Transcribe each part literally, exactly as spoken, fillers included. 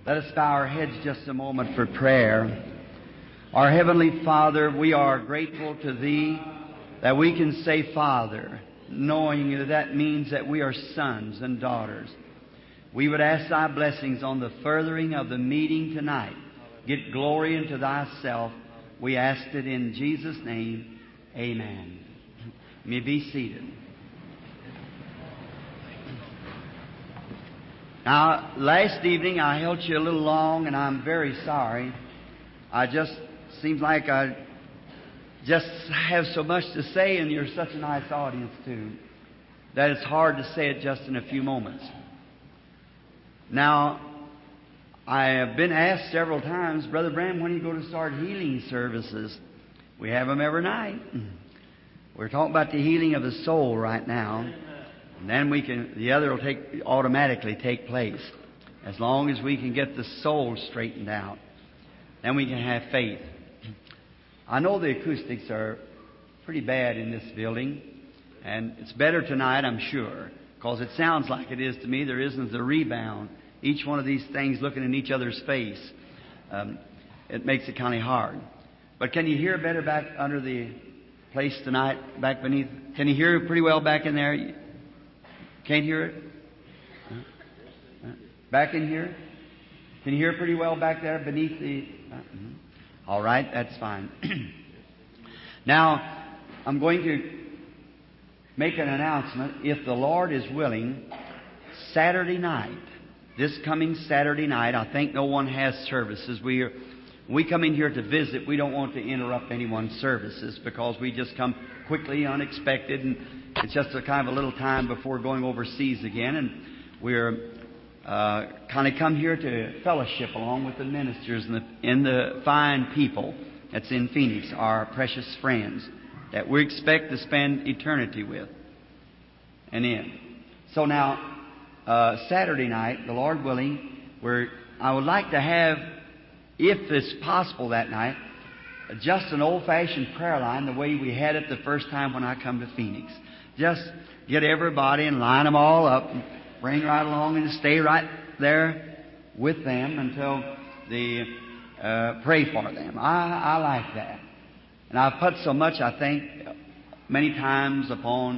Let us bow our heads just a moment for prayer. Our Heavenly Father, we are grateful to Thee that we can say Father, knowing that that means that we are sons and daughters. We would ask Thy blessings on the furthering of the meeting tonight. Get glory into Thyself. We ask it in Jesus' name. Amen. You may be seated. Now, last evening I held you a little long, and I'm very sorry. I just, seems like I just have so much to say, and you're such a nice audience, too, that it's hard to say it just in a few moments. Now, I have been asked several times, Brother Branham, when are you going to start healing services? We have them every night. We're talking about the healing of the soul right now. And then we can, the other will take, automatically take place. As long as we can get the soul straightened out, then we can have faith. I know the acoustics are pretty bad in this building, and it's better tonight, I'm sure, because it sounds like it is to me. There isn't the rebound. Each one of these things looking in each other's face, um, it makes it kind of hard. But can you hear better back under the place tonight, back beneath? Can you hear pretty well back in there? Can't hear it? Back in here? Can you hear pretty well back there beneath the... Uh, mm-hmm. All right, that's fine. Now, I'm going to make an announcement. If the Lord is willing, Saturday night, this coming Saturday night, I think no one has services. We are, we come in here to visit. We don't want to interrupt anyone's services because we just come quickly, unexpected, and it's just a kind of a little time before going overseas again. And we're uh, kind of come here to fellowship along with the ministers and the, and the fine people that's in Phoenix, our precious friends that we expect to spend eternity with and in. So now, uh, Saturday night, the Lord willing, we're, I would like to have, if it's possible that night, just an old-fashioned prayer line the way we had it the first time when I come to Phoenix. Just get everybody and line them all up and bring right along and stay right there with them until they uh, pray for them. I, I like that. And I've put so much, I think, many times upon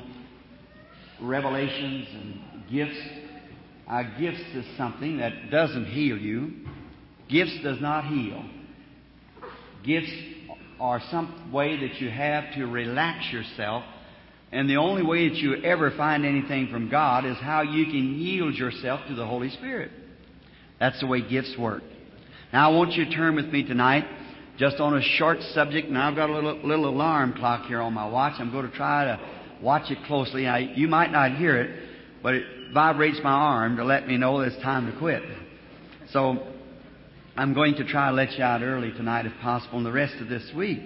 revelations and gifts. Uh, gifts is something that doesn't heal you. Gifts does not heal. Gifts are some way that you have to relax yourself. And the only way that you ever find anything from God is how you can yield yourself to the Holy Spirit. That's the way gifts work. Now, I want you to turn with me tonight just on a short subject. Now, I've got a little, little alarm clock here on my watch. I'm going to try to watch it closely. I, you might not hear it, but it vibrates my arm to let me know that it's time to quit. So, I'm going to try to let you out early tonight if possible and the rest of this week.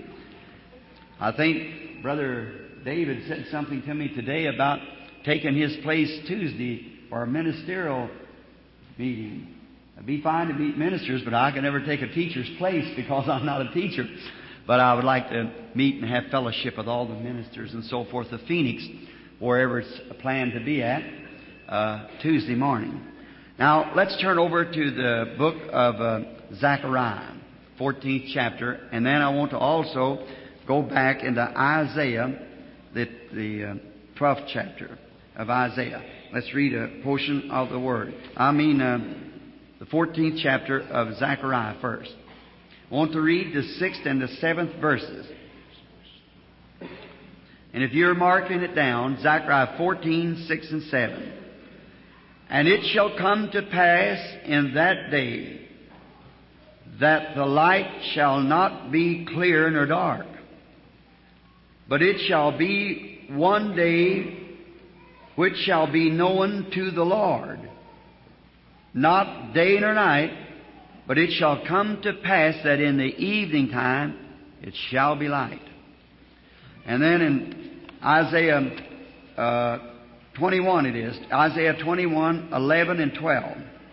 I think Brother David said something to me today about taking his place Tuesday for a ministerial meeting. It'd be fine to meet ministers, but I can never take a teacher's place because I'm not a teacher. But I would like to meet and have fellowship with all the ministers and so forth of Phoenix, wherever it's planned to be at, uh, Tuesday morning. Now, let's turn over to the book of uh, Zechariah, fourteenth chapter, and then I want to also go back into Isaiah, the, the uh, twelfth chapter of Isaiah. Let's read a portion of the Word. I mean, uh, the fourteenth chapter of Zechariah first. I want to read the sixth and the seventh verses. And if you're marking it down, Zechariah fourteen, six and seven. And it shall come to pass in that day that the light shall not be clear nor dark, but it shall be one day which shall be known to the Lord, not day nor night, but it shall come to pass that in the evening time it shall be light. And then in Isaiah uh, twenty-one it is, Isaiah twenty-one, eleven and twelve.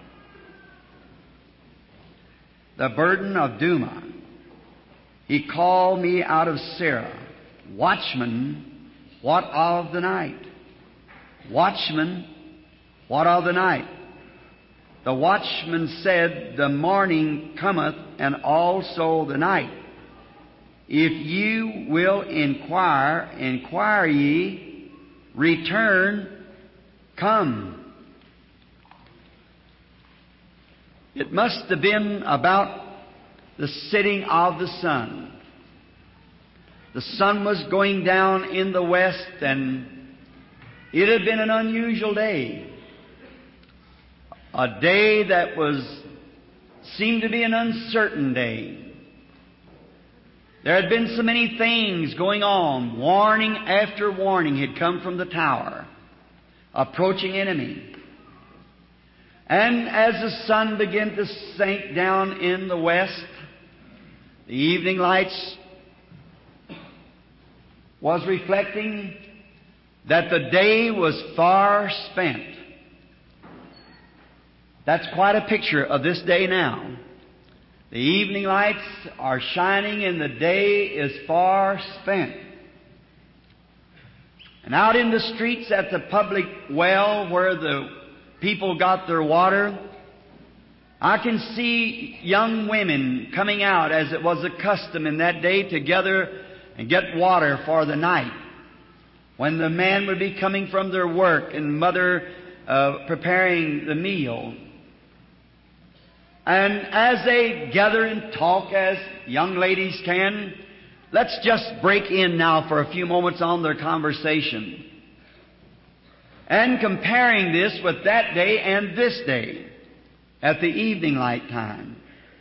The burden of Duma. He called me out of Sarah. Watchman, what of the night? Watchman, what of the night? The watchman said, The morning cometh, and also the night. If you will inquire, inquire ye, return, come. It must have been about the setting of the sun. The sun was going down in the west, and it had been an unusual day. A day that was seemed to be an uncertain day. There had been so many things going on. Warning after warning had come from the tower. Approaching enemy. And as the sun began to sink down in the west, the evening lights was reflecting that the day was far spent. That's quite a picture of this day now. The evening lights are shining and the day is far spent. And out in the streets at the public well where the people got their water, I can see young women coming out as it was a custom in that day to gather and get water for the night. When the men would be coming from their work and mother uh, preparing the meal. And as they gather and talk as young ladies can, let's just break in now for a few moments on their conversation. And comparing this with that day and this day at the evening light time.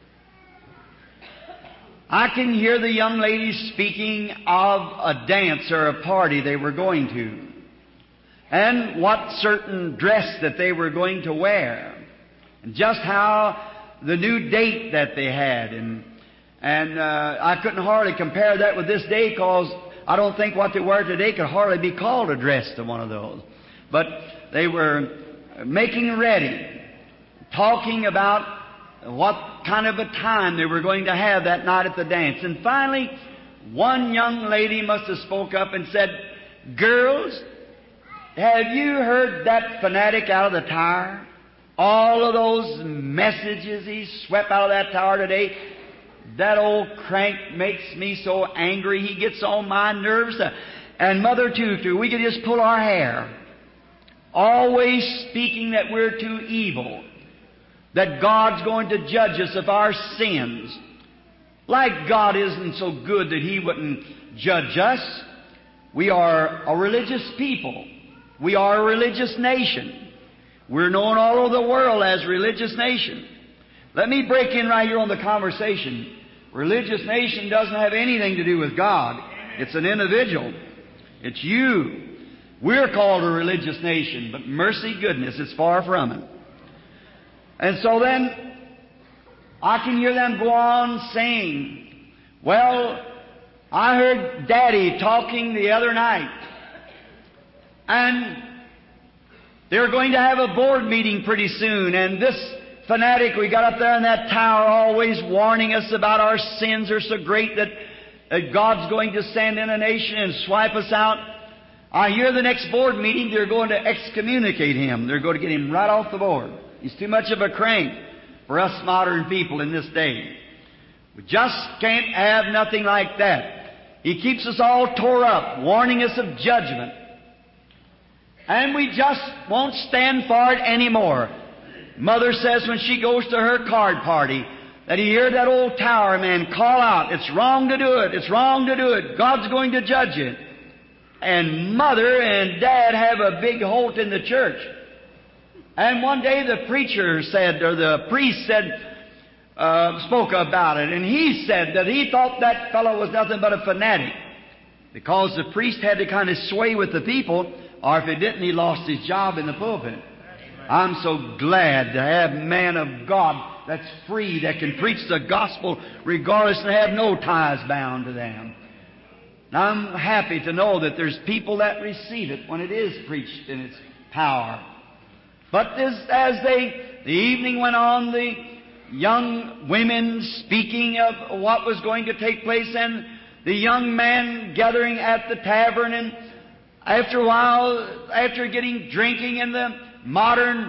I can hear the young ladies speaking of a dance or a party they were going to, and what certain dress that they were going to wear, and just how the new date that they had. And and uh, I couldn't hardly compare that with this day, because I don't think what they wear today could hardly be called a dress to one of those. But they were making ready, talking about what kind of a time they were going to have that night at the dance. And finally, one young lady must have spoke up and said, Girls, have you heard that fanatic out of the tower? All of those messages he swept out of that tower today. That old crank makes me so angry. He gets on my nerves. And Mother Tutu, we could just pull our hair. Always speaking that we're too evil. That God's going to judge us of our sins. Like God isn't so good that He wouldn't judge us. We are a religious people. We are a religious nation. We're known all over the world as a religious nation. Let me break in right here on the conversation. Religious nation doesn't have anything to do with God. It's an individual. It's you. We're called a religious nation, but mercy goodness, it's far from it. And so then, I can hear them go on saying, Well, I heard Daddy talking the other night, and they're going to have a board meeting pretty soon, and this fanatic we got up there in that tower always warning us about our sins are so great that, that God's going to send in a nation and swipe us out. I hear the next board meeting they're going to excommunicate him. They're going to get him right off the board. He's too much of a crank for us modern people in this day. We just can't have nothing like that. He keeps us all tore up, warning us of judgment. And we just won't stand for it anymore. Mother says when she goes to her card party that he heard that old tower man call out, It's wrong to do it, it's wrong to do it, God's going to judge it. And Mother and Dad have a big holt in the church. And one day the preacher said, or the priest said, uh, spoke about it, and he said that he thought that fellow was nothing but a fanatic, because the priest had to kind of sway with the people, or if he didn't, he lost his job in the pulpit. I'm so glad to have man of God that's free, that can preach the gospel regardless and have no ties bound to them. And I'm happy to know that there's people that receive it when it is preached in its power. But as, as they, the evening went on, the young women speaking of what was going to take place, and the young man gathering at the tavern, and after a while, after getting drinking in the modern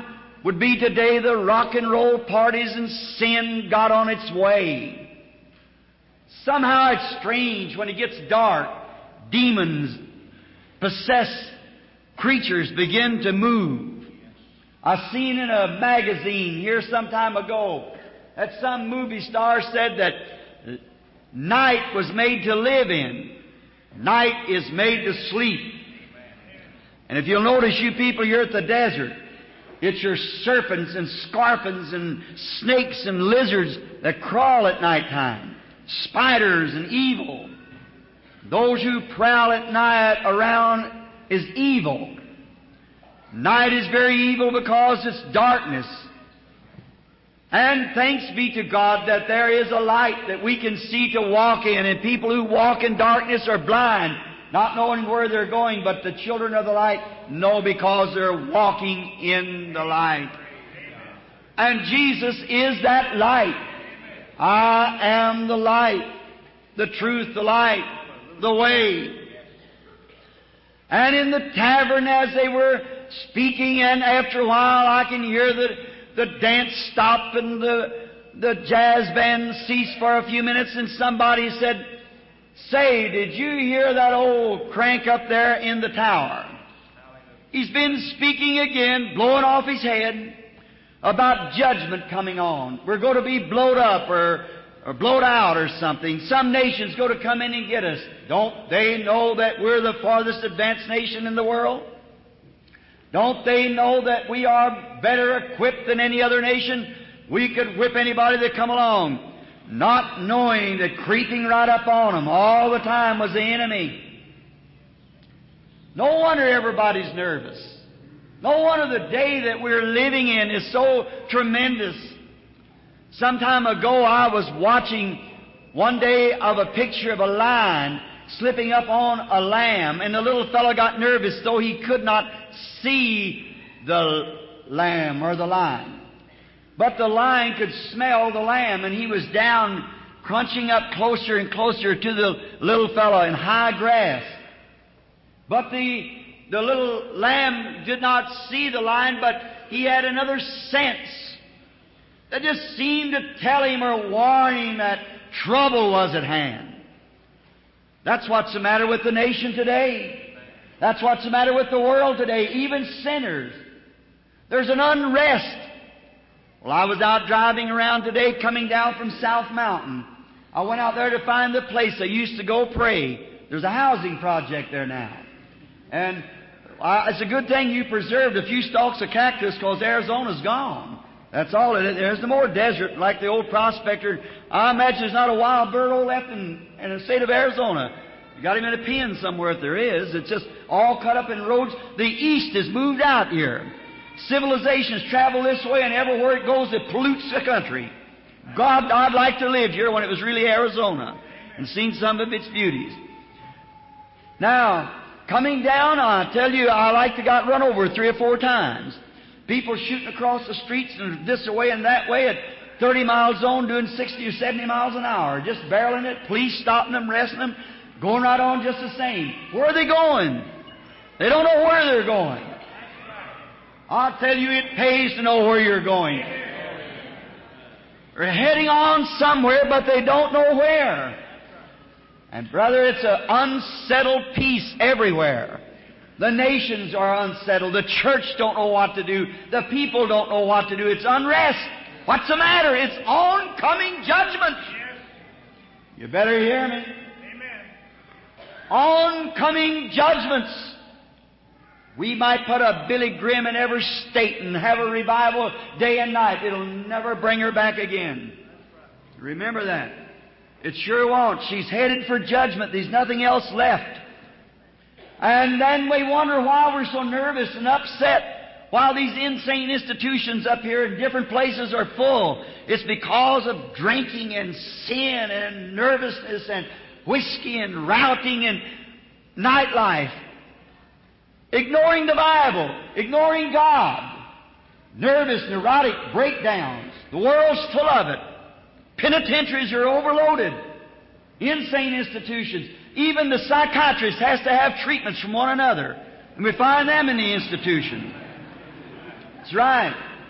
would be today the rock and roll parties and sin got on its way. Somehow it's strange when it gets dark, demons, possessed creatures begin to move. I seen in a magazine here some time ago that some movie star said that night was made to live in. Night is made to sleep. And if you'll notice, you people here at the desert, it's your serpents and scorpions and snakes and lizards that crawl at night time. Spiders and evil. Those who prowl at night around is evil. Night is very evil because it's darkness. And thanks be to God that there is a light that we can see to walk in. And people who walk in darkness are blind, not knowing where they're going. But the children of the light know because they're walking in the light. And Jesus is that light. I am the light, the truth, the light, the way. And in the tavern as they were speaking, and after a while I can hear the, the dance stop and the, the jazz band cease for a few minutes, and somebody said, "Say, did you hear that old crank up there in the tower? He's been speaking again, blowing off his head about judgment coming on. We're going to be blowed up or, or blowed out or something. Some nation's going to come in and get us." Don't they know that we're the farthest advanced nation in the world? Don't they know that we are better equipped than any other nation? We could whip anybody that come along. Not knowing that creeping right up on them all the time was the enemy. No wonder everybody's nervous. No wonder the day that we're living in is so tremendous. Some time ago I was watching one day of a picture of a lion slipping up on a lamb, and the little fellow got nervous though he could not see the lamb or the lion. But the lion could smell the lamb, and he was down crunching up closer and closer to the little fellow in high grass. But the, the little lamb did not see the lion, but he had another sense that just seemed to tell him or warn him that trouble was at hand. That's what's the matter with the nation today. That's what's the matter with the world today, even sinners. There's an unrest. Well, I was out driving around today coming down from South Mountain. I went out there to find the place I used to go pray. There's a housing project there now. And uh, it's a good thing you preserved a few stalks of cactus because Arizona's gone. That's all it is. There's no more desert like the old prospector. I imagine there's not a wild bird left in, in the state of Arizona. You got him in a pen somewhere if there is. It's just all cut up in roads. The East has moved out here. Civilizations travel this way, and everywhere it goes, it pollutes the country. God, I'd like to live here when it was really Arizona and seen some of its beauties. Now, coming down, I tell you, I like to got run over three or four times. People shooting across the streets and this way and that way at thirty mile zone doing sixty or seventy miles an hour, just barreling it, police stopping them, arresting them, going right on just the same. Where are they going? They don't know where they're going. I'll tell you, it pays to know where you're going. They're heading on somewhere, but they don't know where. And brother, it's an unsettled peace everywhere. The nations are unsettled. The church don't know what to do. The people don't know what to do. It's unrest. What's the matter? It's oncoming judgment. You better hear me. Amen. Oncoming judgments. We might put a Billy Graham in every state and have a revival day and night. It'll never bring her back again. Remember that. It sure won't. She's headed for judgment. There's nothing else left. And then we wonder why we're so nervous and upset while these insane institutions up here in different places are full. It's because of drinking and sin and nervousness and whiskey and routing and nightlife. Ignoring the Bible, ignoring God, nervous, neurotic breakdowns. The world's full of it. Penitentiaries are overloaded. Insane institutions. Even the psychiatrist has to have treatments from one another. And we find them in the institution. That's right.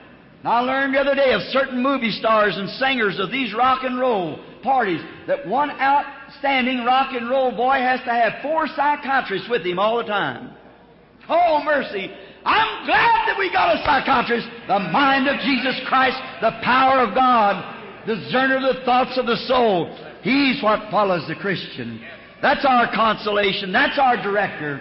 And I learned the other day of certain movie stars and singers of these rock and roll parties that one outstanding rock and roll boy has to have four psychiatrists with him all the time. Oh, mercy. I'm glad that we got a psychiatrist. The mind of Jesus Christ, the power of God, discerner of the thoughts of the soul. He's what follows the Christian. That's our consolation. That's our director.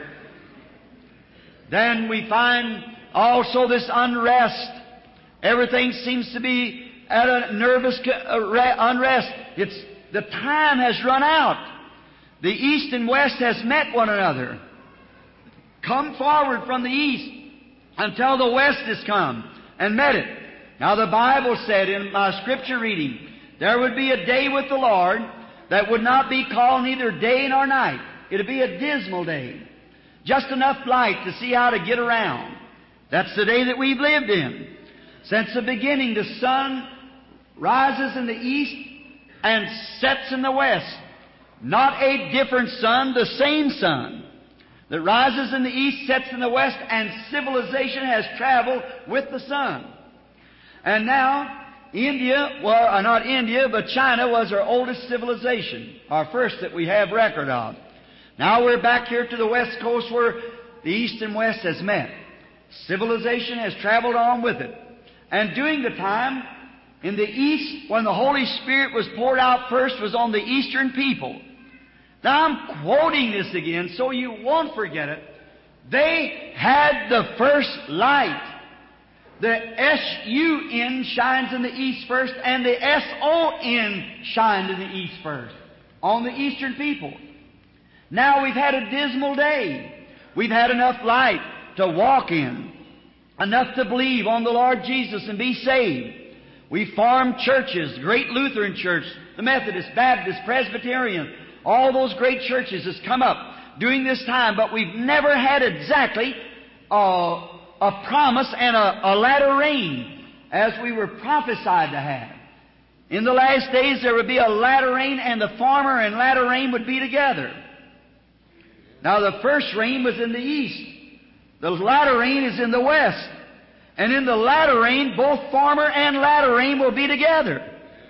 Then we find also this unrest. Everything seems to be at a nervous unrest. It's, the time has run out. The East and West has met one another. Come forward from the East until the West has come and met it. Now the Bible said in my Scripture reading, there would be a day with the Lord that would not be called neither day nor night. It would be a dismal day. Just enough light to see how to get around. That's the day that we've lived in. Since the beginning, the sun rises in the east and sets in the west. Not a different sun, the same sun that rises in the east, sets in the west, and civilization has traveled with the sun. And now, India, well, not India, but China was our oldest civilization, our first that we have record of. Now we're back here to the west coast where the east and west has met. Civilization has traveled on with it. And during the time, in the east, when the Holy Spirit was poured out first, was on the eastern people. Now I'm quoting this again so you won't forget it. They had the first light. The S U N shines in the east first, and the S O N shined in the east first, on the eastern people. Now we've had a dismal day. We've had enough light to walk in, enough to believe on the Lord Jesus and be saved. We formed churches, great Lutheran Church, the Methodist, Baptist, Presbyterian, all those great churches has come up during this time, but we've never had exactly a, a promise and a, a latter rain as we were prophesied to have. In the last days there would be a latter rain, and the former and latter rain would be together. Now the first rain was in the east. The latter rain is in the west. And in the latter rain, both former and latter rain will be together.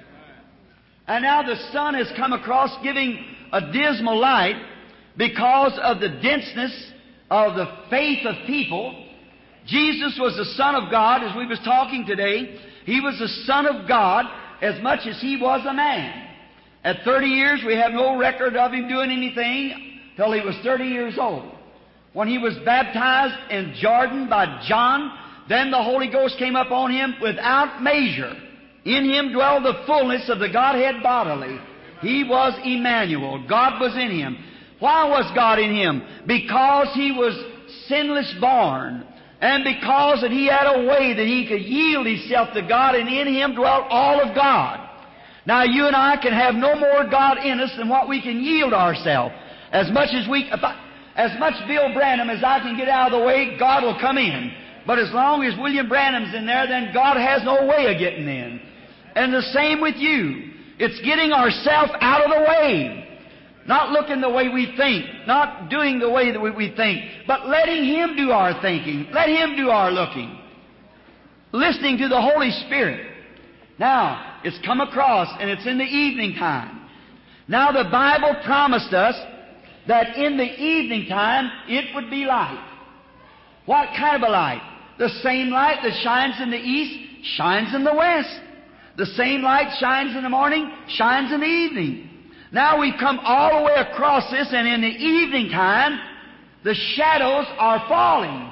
And now the sun has come across giving a dismal light because of the denseness of the faith of people. Jesus was the Son of God, as we was talking today. He was the Son of God as much as He was a man. At thirty years, we have no record of Him doing anything till He was thirty years old. When He was baptized in Jordan by John, then the Holy Ghost came up on Him without measure. In Him dwelled the fullness of the Godhead bodily. He was Emmanuel. God was in Him. Why was God in Him? Because He was sinless born. And because that He had a way that He could yield Himself to God, and in Him dwelt all of God. Now you and I can have no more God in us than what we can yield ourselves. As much as we, as much Bill Branham as I can get out of the way, God will come in. But as long as William Branham's in there, then God has no way of getting in. And the same with you. It's getting ourselves out of the way. Not looking the way we think. Not doing the way that we think. But letting Him do our thinking. Let Him do our looking. Listening to the Holy Spirit. Now, it's come across, and it's in the evening time. Now, the Bible promised us that in the evening time, it would be light. What kind of a light? The same light that shines in the east shines in the west. The same light shines in the morning, shines in the evening. Now we've come all the way across this, and in the evening time, the shadows are falling.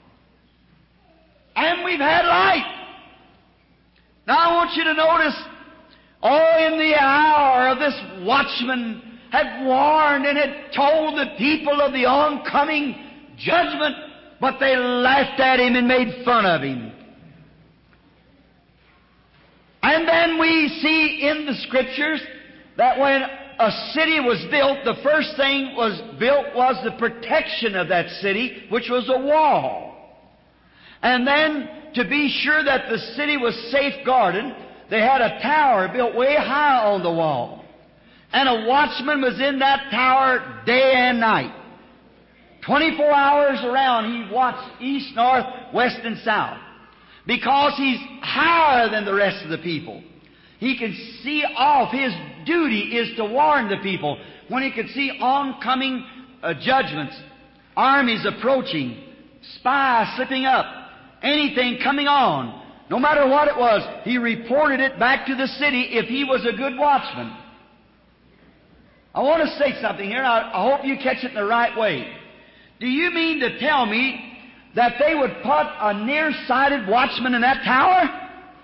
And we've had light. Now I want you to notice, oh, in the hour of this watchman had warned and had told the people of the oncoming judgment, but they laughed at him and made fun of him. And then we see in the Scriptures that when a city was built, the first thing was built was the protection of that city, which was a wall. And then, to be sure that the city was safeguarded, they had a tower built way high on the wall. And a watchman was in that tower day and night. twenty-four hours around, he watched east, north, west, and south. because he's higher than the rest of the people. He can see off. His duty is to warn the people. When he could see oncoming uh, judgments, armies approaching, spies slipping up, anything coming on, no matter what it was, he reported it back to the city if he was a good watchman. I want to say something here, and I, I hope you catch it in the right way. Do you mean to tell me that they would put a nearsighted watchman in that tower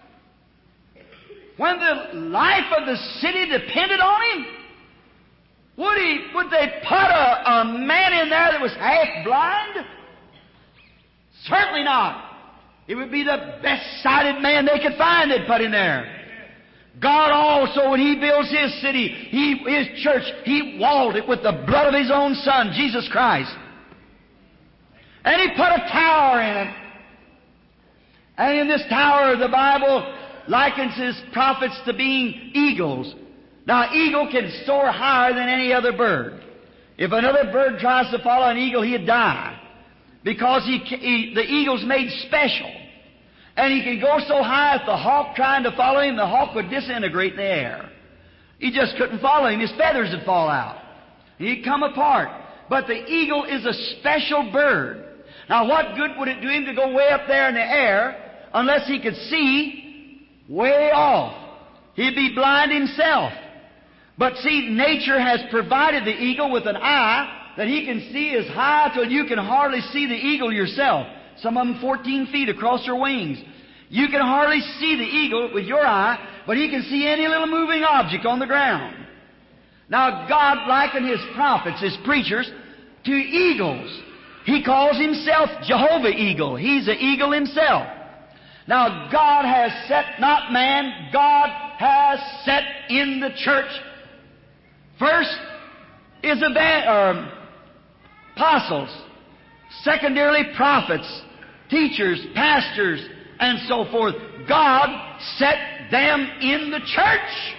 when the life of the city depended on him? Would he? Would they put a, a man in there that was half blind? Certainly not. It would be the best-sighted man they could find they'd put in there. God also, when He builds His city, He, His church, He walled it with the blood of His own Son, Jesus Christ. And He put a tower in it. And in this tower, the Bible likens His prophets to being eagles. Now, an eagle can soar higher than any other bird. If another bird tries to follow an eagle, he'd die. Because he, he, the eagle's made special. And he can go so high, if the hawk trying to follow him, the hawk would disintegrate in the air. He just couldn't follow him. His feathers would fall out. He'd come apart. But the eagle is a special bird. Now, what good would it do him to go way up there in the air unless he could see way off? He'd be blind himself. But see, nature has provided the eagle with an eye that he can see as high till you can hardly see the eagle yourself. Some of them fourteen feet across their wings. You can hardly see the eagle with your eye, but he can see any little moving object on the ground. Now, God likened His prophets, His preachers, to eagles. He calls Himself Jehovah Eagle. He's an eagle Himself. Now, God has set, not man, God has set in the church. First is evan- or apostles. Secondarily, prophets, teachers, pastors, and so forth. God set them in the church.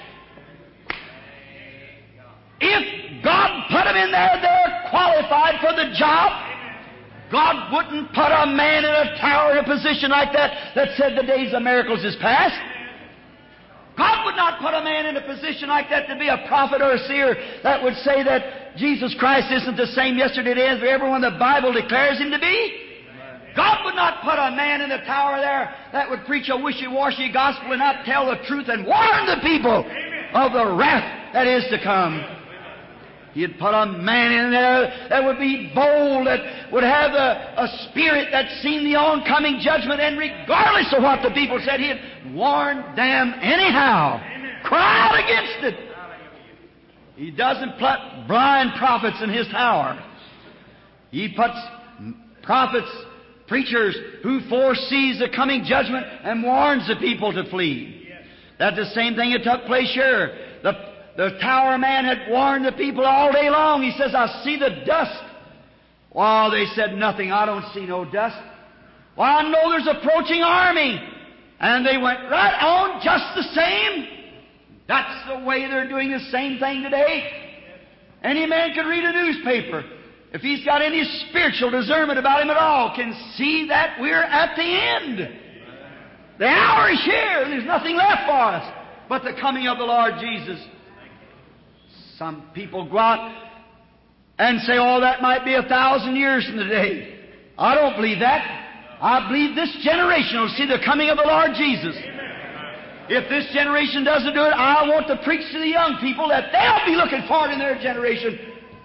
If God put them in there, they're qualified for the job. God wouldn't put a man in a tower in a position like that that said the days of miracles is past. God would not put a man in a position like that to be a prophet or a seer that would say that Jesus Christ isn't the same yesterday, today, and forever when the Bible declares Him to be. God would not put a man in the tower there that would preach a wishy-washy gospel and not tell the truth and warn the people of the wrath that is to come. He'd put a man in there that would be bold, that would have a, a spirit that's seen the oncoming judgment, and regardless of what the people said, he'd warn them anyhow. Cry out against it. He doesn't put blind prophets in His tower. He puts prophets, preachers, who foresees the coming judgment and warns the people to flee. That's the same thing that took place here. The The tower man had warned the people all day long. He says, I see the dust. Well, they said nothing. I don't see no dust. Well, I know there's an approaching army. And they went right on just the same. That's the way they're doing the same thing today. Any man can read a newspaper, if he's got any spiritual discernment about him at all, can see that we're at the end. The hour is here, and there's nothing left for us but the coming of the Lord Jesus. Some people go out and say, oh, that might be a thousand years from today. I don't believe that. I believe this generation will see the coming of the Lord Jesus. If this generation doesn't do it, I want to preach to the young people that they'll be looking forward in their generation.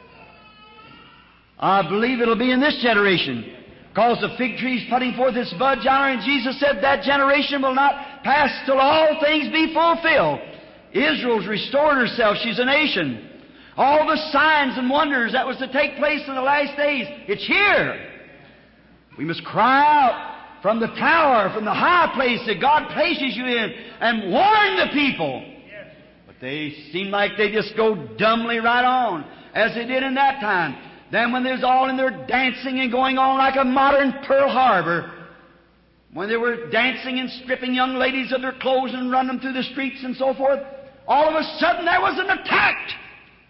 I believe it'll be in this generation, because the fig tree's putting forth its bud yonder, and Jesus said that generation will not pass till all things be fulfilled. Israel's restored herself. She's a nation. All the signs and wonders that was to take place in the last days, it's here. We must cry out from the tower, from the high place that God places you in, and warn the people. But they seem like they just go dumbly right on, as they did in that time. Then when there's all in there dancing and going on like a modern Pearl Harbor, when they were dancing and stripping young ladies of their clothes and running them through the streets and so forth, all of a sudden there was an attack.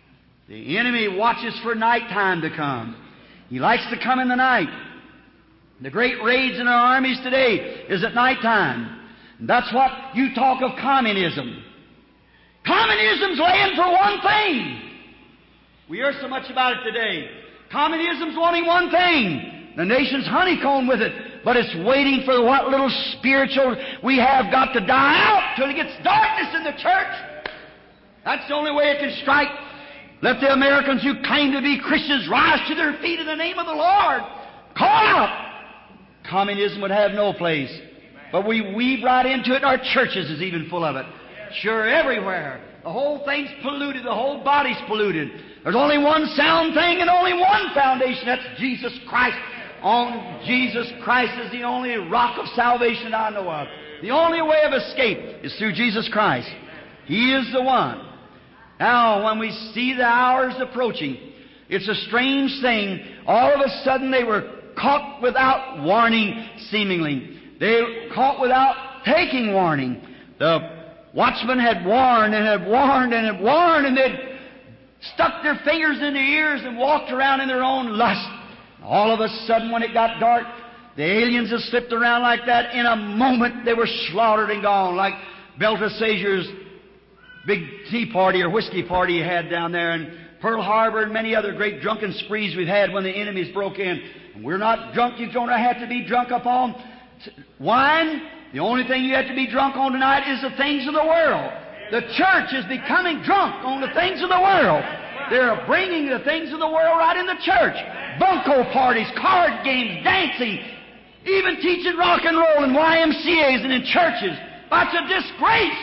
The enemy watches for nighttime to come. He likes to come in the night. The great raids in our armies today is at night time. That's what you talk of communism. Communism's laying for one thing. We hear so much about it today. Communism's wanting one thing. The nation's honeycombed with it, but it's waiting for what little spiritual we have got to die out till it gets darkness in the church. That's the only way it can strike. Let the Americans who claim to be Christians rise to their feet in the name of the Lord. Call out. Communism would have no place. But we weave right into it, and our churches is even full of it. Sure, everywhere. The whole thing's polluted. The whole body's polluted. There's only one sound thing and only one foundation. That's Jesus Christ. On Jesus Christ is the only rock of salvation I know of. The only way of escape is through Jesus Christ. He is the one. Now, when we see the hours approaching, it's a strange thing. All of a sudden they were caught without warning, seemingly. They were caught without taking warning. The watchmen had warned and had warned and had warned, and they'd stuck their fingers in their ears and walked around in their own lust. All of a sudden, when it got dark, the aliens had slipped around like that. In a moment, they were slaughtered and gone, like Belteshazzar's big tea party or whiskey party he had down there, and Pearl Harbor and many other great drunken sprees we've had when the enemies broke in. And we're not drunk. You don't have to be drunk upon wine. The only thing you have to be drunk on tonight is the things of the world. The church is becoming drunk on the things of the world. They're bringing the things of the world right in the church. Bunco parties, card games, dancing, even teaching rock and roll in Y M C As and in churches. That's a disgrace.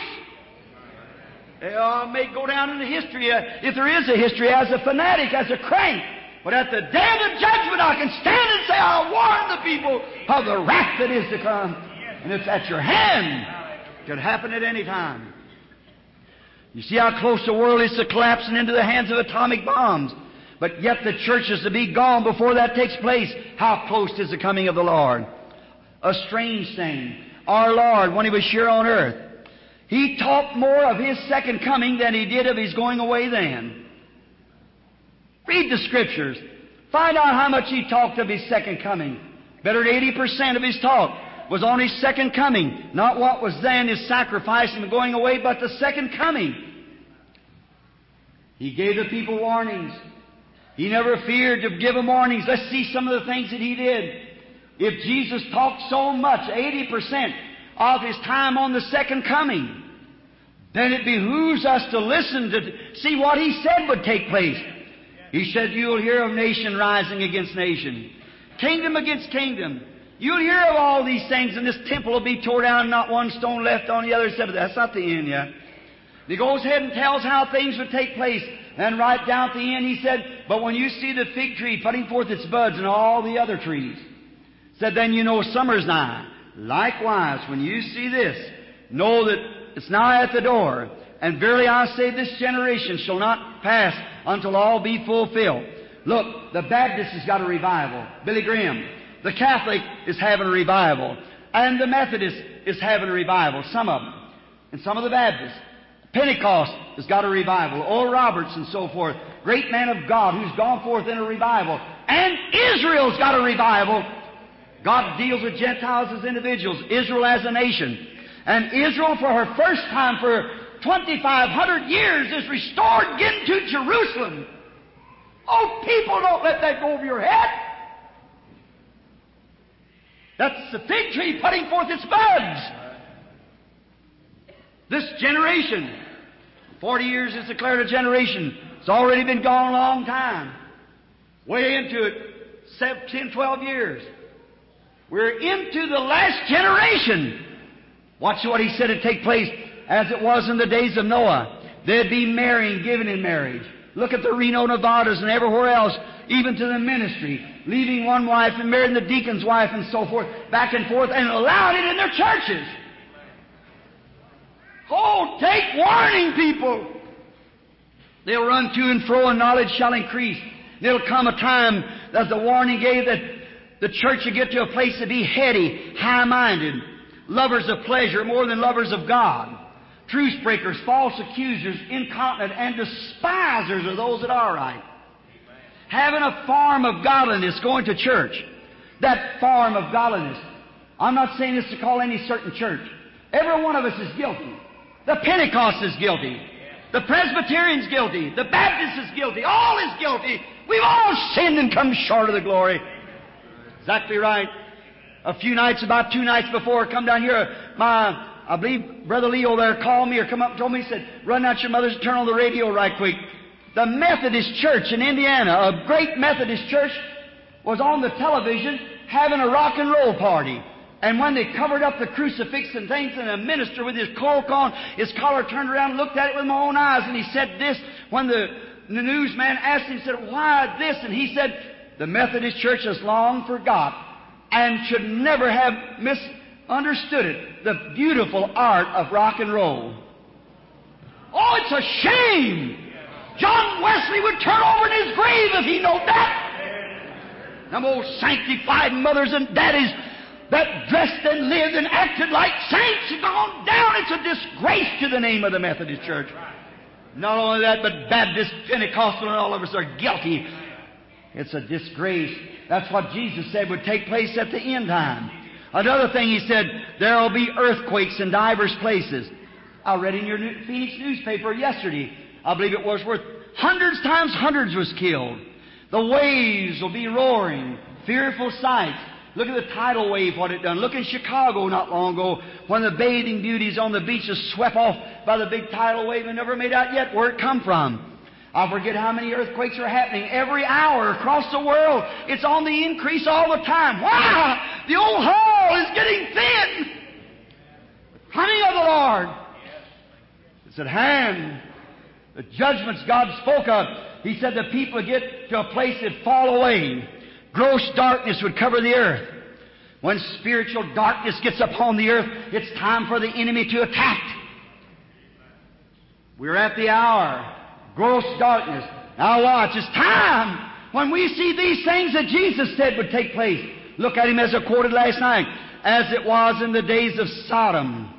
They uh, may go down in the history, uh, if there is a history, as a fanatic, as a crank. But at the day of the judgment, I can stand and say, I'll warn the people of the wrath that is to come. And it's at your hand. It could happen at any time. You see how close the world is to collapsing into the hands of atomic bombs. But yet the church is to be gone before that takes place. How close is the coming of the Lord? A strange thing. Our Lord, when He was here on earth, He talked more of His second coming than He did of His going away then. Read the Scriptures. Find out how much He talked of His second coming. Better than eighty percent of His talk was on His second coming. Not what was then His sacrifice and going away, but the second coming. He gave the people warnings. He never feared to give them warnings. Let's see some of the things that He did. If Jesus talked so much, eighty percent of His time on the second coming, then it behooves us to listen to see what He said would take place. He said, you'll hear of nation rising against nation, kingdom against kingdom. You'll hear of all these things, and this temple will be torn down, not one stone left on the other side. But that's not the end yet. He goes ahead and tells how things would take place. And right down at the end, He said, but when you see the fig tree putting forth its buds and all the other trees, said, then you know summer's nigh. Likewise, when you see this, know that it's nigh at the door. And verily I say, this generation shall not pass until all be fulfilled. Look, the Baptist has got a revival. Billy Graham. The Catholic is having a revival. And the Methodist is having a revival. Some of them. And some of the Baptists. Pentecost has got a revival. Oral Roberts and so forth. Great man of God who's gone forth in a revival. And Israel's got a revival. God deals with Gentiles as individuals. Israel as a nation. And Israel, for her first time for twenty-five hundred years, is restored again to Jerusalem. Oh, people, don't let that go over your head. That's the fig tree putting forth its buds. This generation, forty years is declared a generation. It's already been gone a long time. Way into it, seven, ten, twelve years. We're into the last generation. Watch what He said would take place as it was in the days of Noah. They'd be marrying, giving in marriage. Look at the Reno Nevadas and everywhere else, even to the ministry, leaving one wife and marrying the deacon's wife and so forth, back and forth, and allowing it in their churches. Oh, take warning, people. They'll run to and fro, and knowledge shall increase. There'll come a time, as the warning gave, that the church will get to a place to be heady, high-minded, lovers of pleasure more than lovers of God, truce breakers, false accusers, incontinent, and despisers of those that are right. Having a form of godliness, going to church, that form of godliness. I'm not saying this to call any certain church. Every one of us is guilty. The Pentecost is guilty. The Presbyterian's guilty. The Baptist is guilty. All is guilty. We've all sinned and come short of the glory. Exactly right. A few nights, about two nights before, come down here, my, I believe Brother Leo there called me or come up and told me, he said, run out your mother's and turn on the radio right quick. The Methodist Church in Indiana, a great Methodist church, was on the television having a rock and roll party. And when they covered up the crucifix and things, and a minister with his cloak on, his collar turned around and looked at it with my own eyes, and he said this, when the, the newsman asked him, he said, why this? And he said, the Methodist Church has long forgot and should never have misunderstood it, the beautiful art of rock and roll. Oh, it's a shame! John Wesley would turn over in his grave if he knew that. Them old sanctified mothers and daddies that dressed and lived and acted like saints have gone down. It's a disgrace to the name of the Methodist Church. Not only that, but Baptist, Pentecostal, and all of us are guilty. It's a disgrace. That's what Jesus said would take place at the end time. Another thing He said, there will be earthquakes in divers places. I read in your Phoenix newspaper yesterday, I believe it was, where hundreds times hundreds was killed. The waves will be roaring. Fearful sights. Look at the tidal wave, what it done. Look in Chicago not long ago when the bathing beauties on the beaches swept off by the big tidal wave and never made out yet where it come from. I forget how many earthquakes are happening every hour across the world. It's on the increase all the time. Why? The old hull is getting thin. The coming of the Lord is at hand. The judgments God spoke of, He said the people would get to a place that fall away. Gross darkness would cover the earth. When spiritual darkness gets upon the earth, it's time for the enemy to attack. We're at the hour. Gross darkness. Now watch. It's time when we see these things that Jesus said would take place. Look at Him as I quoted last night. As it was in the days of Sodom,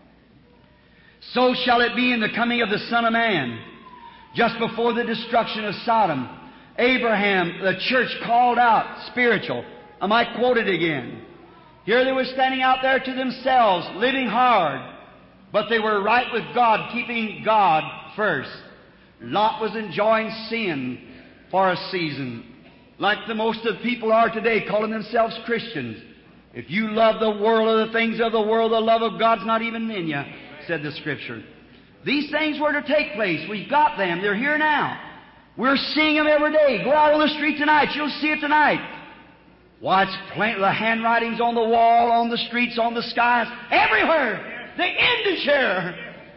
so shall it be in the coming of the Son of Man. Just before the destruction of Sodom, Abraham, the church called out, spiritual. I might quote it again. Here they were standing out there to themselves, living hard, but they were right with God, keeping God first. Lot was enjoying sin for a season, like the most of the people are today, calling themselves Christians. If you love the world or the things of the world, the love of God's not even in you, said the Scripture. These things were to take place. We've got them. They're here now. We're seeing them every day. Go out on the street tonight. You'll see it tonight. Why, it's plain, the handwritings on the wall, on the streets, on the skies, everywhere. The end is here.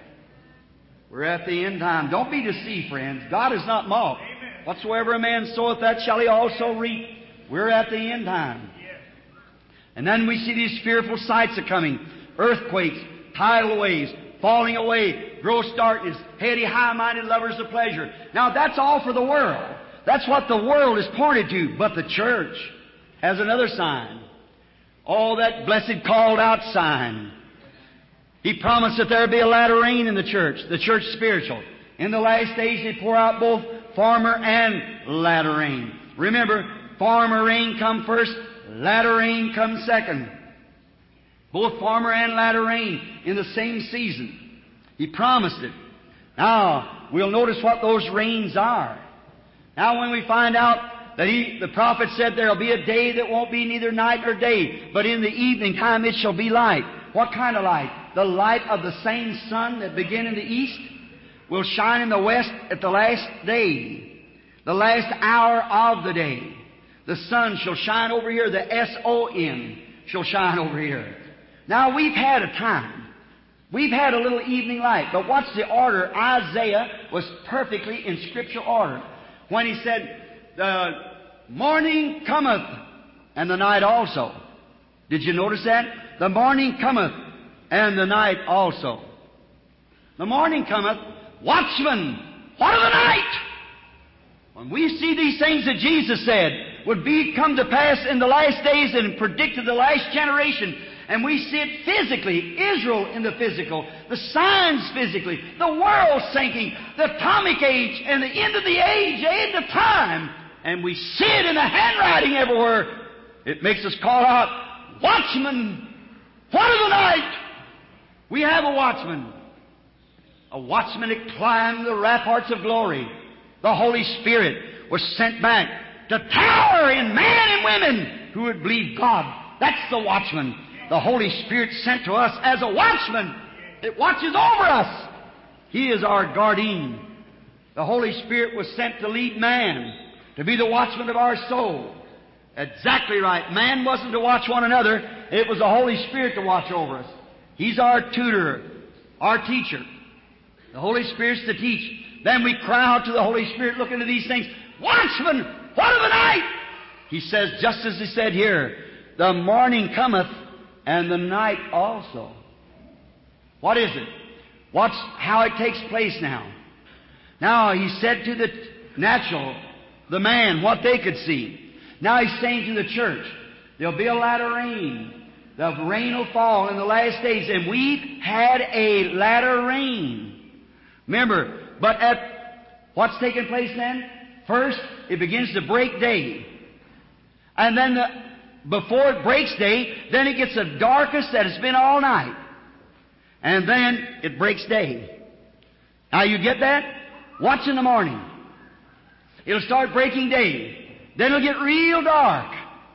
We're at the end time. Don't be deceived, friends. God is not mocked. Whatsoever a man soweth, that shall he also reap. We're at the end time. And then we see these fearful sights are coming. Earthquakes, tidal waves, falling away, gross darkness, heady, high-minded lovers of pleasure. Now, that's all for the world. That's what the world is pointed to. But the church has another sign. Oh, that blessed called-out sign. He promised that there would be a latter rain in the church, the church spiritual. In the last days, He'd pour out both former and latter rain. Remember, former rain come first, latter rain come second. Both former and latter rain in the same season. He promised it. Now, we'll notice what those rains are. Now, when we find out that he, the prophet said there will be a day that won't be neither night nor day, but in the evening time it shall be light. What kind of light? The light of the same sun that began in the east will shine in the west at the last day, the last hour of the day. The sun shall shine over here. The S O N shall shine over here. Now, we've had a time. We've had a little evening light. But what's the order? Isaiah was perfectly in scriptural order. When he said, the morning cometh, and the night also. Did you notice that? The morning cometh, and the night also. The morning cometh, watchman, what of the night? When we see these things that Jesus said would be come to pass in the last days and predicted the last generation, and we see it physically, Israel in the physical, the signs physically, the world sinking, the atomic age, and the end of the age, the end of time, and we see it in the handwriting everywhere. It makes us call out, "Watchman, what of the night?" We have a watchman. A watchman that climbed the ramparts of glory. The Holy Spirit was sent back to tower in men and women who would believe God. That's the watchman. The Holy Spirit sent to us as a watchman. It watches over us. He is our guardian. The Holy Spirit was sent to lead man, to be the watchman of our soul. Exactly right. Man wasn't to watch one another. It was the Holy Spirit to watch over us. He's our tutor, our teacher. The Holy Spirit's to teach. Then we cry out to the Holy Spirit, look into these things. "Watchman, what of the night?" He says, just as he said here, "The morning cometh, and the night also." What is it? Watch how it takes place now. Now, he said to the natural, the man, what they could see. Now he's saying to the church, there'll be a latter rain. The rain will fall in the last days. And we've had a latter rain. Remember, but at what's taking place then? First, it begins to break day. And then the, before it breaks day, then it gets the darkest that it's been all night. And then it breaks day. Now you get that? Watch in the morning. It'll start breaking day. Then it'll get real dark.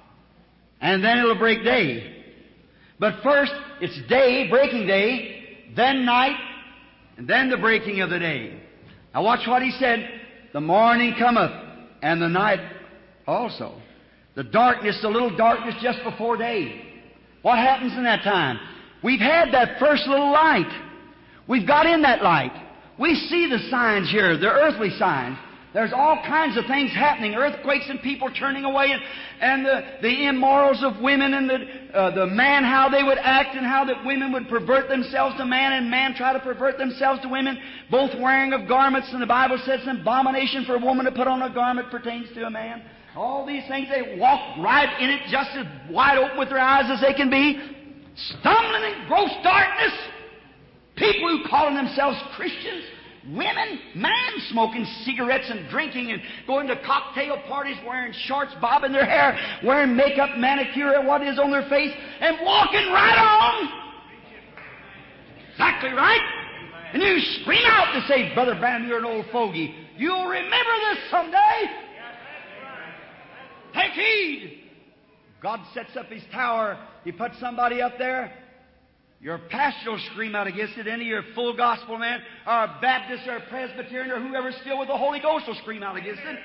And then it'll break day. But first, it's day, breaking day, then night, and then the breaking of the day. Now watch what he said. "The morning cometh, and the night also." The darkness, the little darkness just before day. What happens in that time? We've had that first little light. We've got in that light. We see the signs here, the earthly signs. There's all kinds of things happening, earthquakes and people turning away, and, and the, the immorals of women, and the, uh, the man, how they would act, and how that women would pervert themselves to man, and man try to pervert themselves to women, both wearing of garments, and the Bible says it's an abomination for a woman to put on a garment pertains to a man. All these things, they walk right in it just as wide open with their eyes as they can be, stumbling in gross darkness. People who calling themselves Christians, women, man smoking cigarettes and drinking and going to cocktail parties wearing shorts, bobbing their hair, wearing makeup, manicure, and what is on their face, and walking right on. Exactly right. And you scream out to say, "Brother Branham, you're an old fogey. You'll remember this someday. Take heed." God sets up His tower. He puts somebody up there. Your pastor will scream out against it. Any of your full gospel man, or a Baptist, or a Presbyterian, or whoever's filled with the Holy Ghost will scream out against it.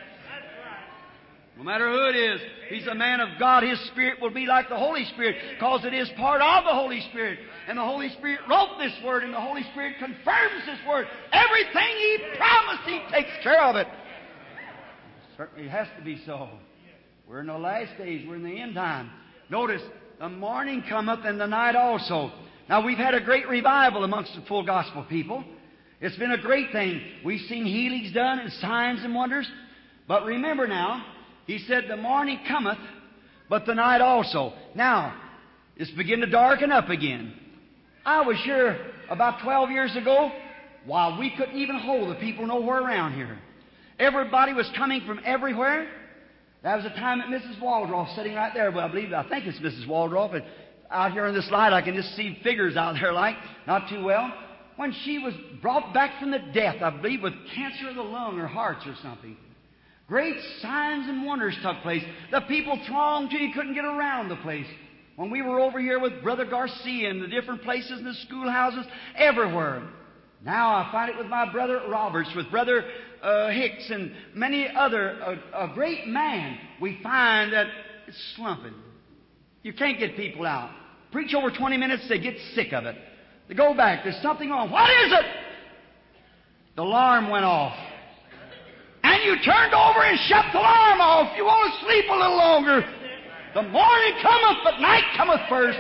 No matter who it is, he's a man of God. His Spirit will be like the Holy Spirit, because it is part of the Holy Spirit. And the Holy Spirit wrote this Word, and the Holy Spirit confirms this Word. Everything He promised, He takes care of it. Certainly has to be so. We're in the last days. We're in the end time. Notice, the morning cometh and the night also. Now, we've had a great revival amongst the full gospel people. It's been a great thing. We've seen healings done and signs and wonders. But remember now, He said, "The morning cometh, but the night also." Now, it's beginning to darken up again. I was sure about twelve years ago, while we couldn't even hold the people nowhere around here. Everybody was coming from everywhere. There was a time that Missus Waldroff sitting right there. Well, I believe, I think it's Missus Waldroff. And out here on this slide, I can just see figures out there like, not too well. When she was brought back from the death, I believe, with cancer of the lung or hearts or something. Great signs and wonders took place. The people thronged till you couldn't get around the place. When we were over here with Brother Garcia in the different places in the schoolhouses, everywhere. Now I find it with my brother Roberts, with Brother uh, Hicks, and many other, a, a great man. We find that it's slumping. You can't get people out. Preach over twenty minutes, they get sick of it. They go back. There's something wrong. What is it? The alarm went off. And you turned over and shut the alarm off. You want to sleep a little longer. The morning cometh, but night cometh first.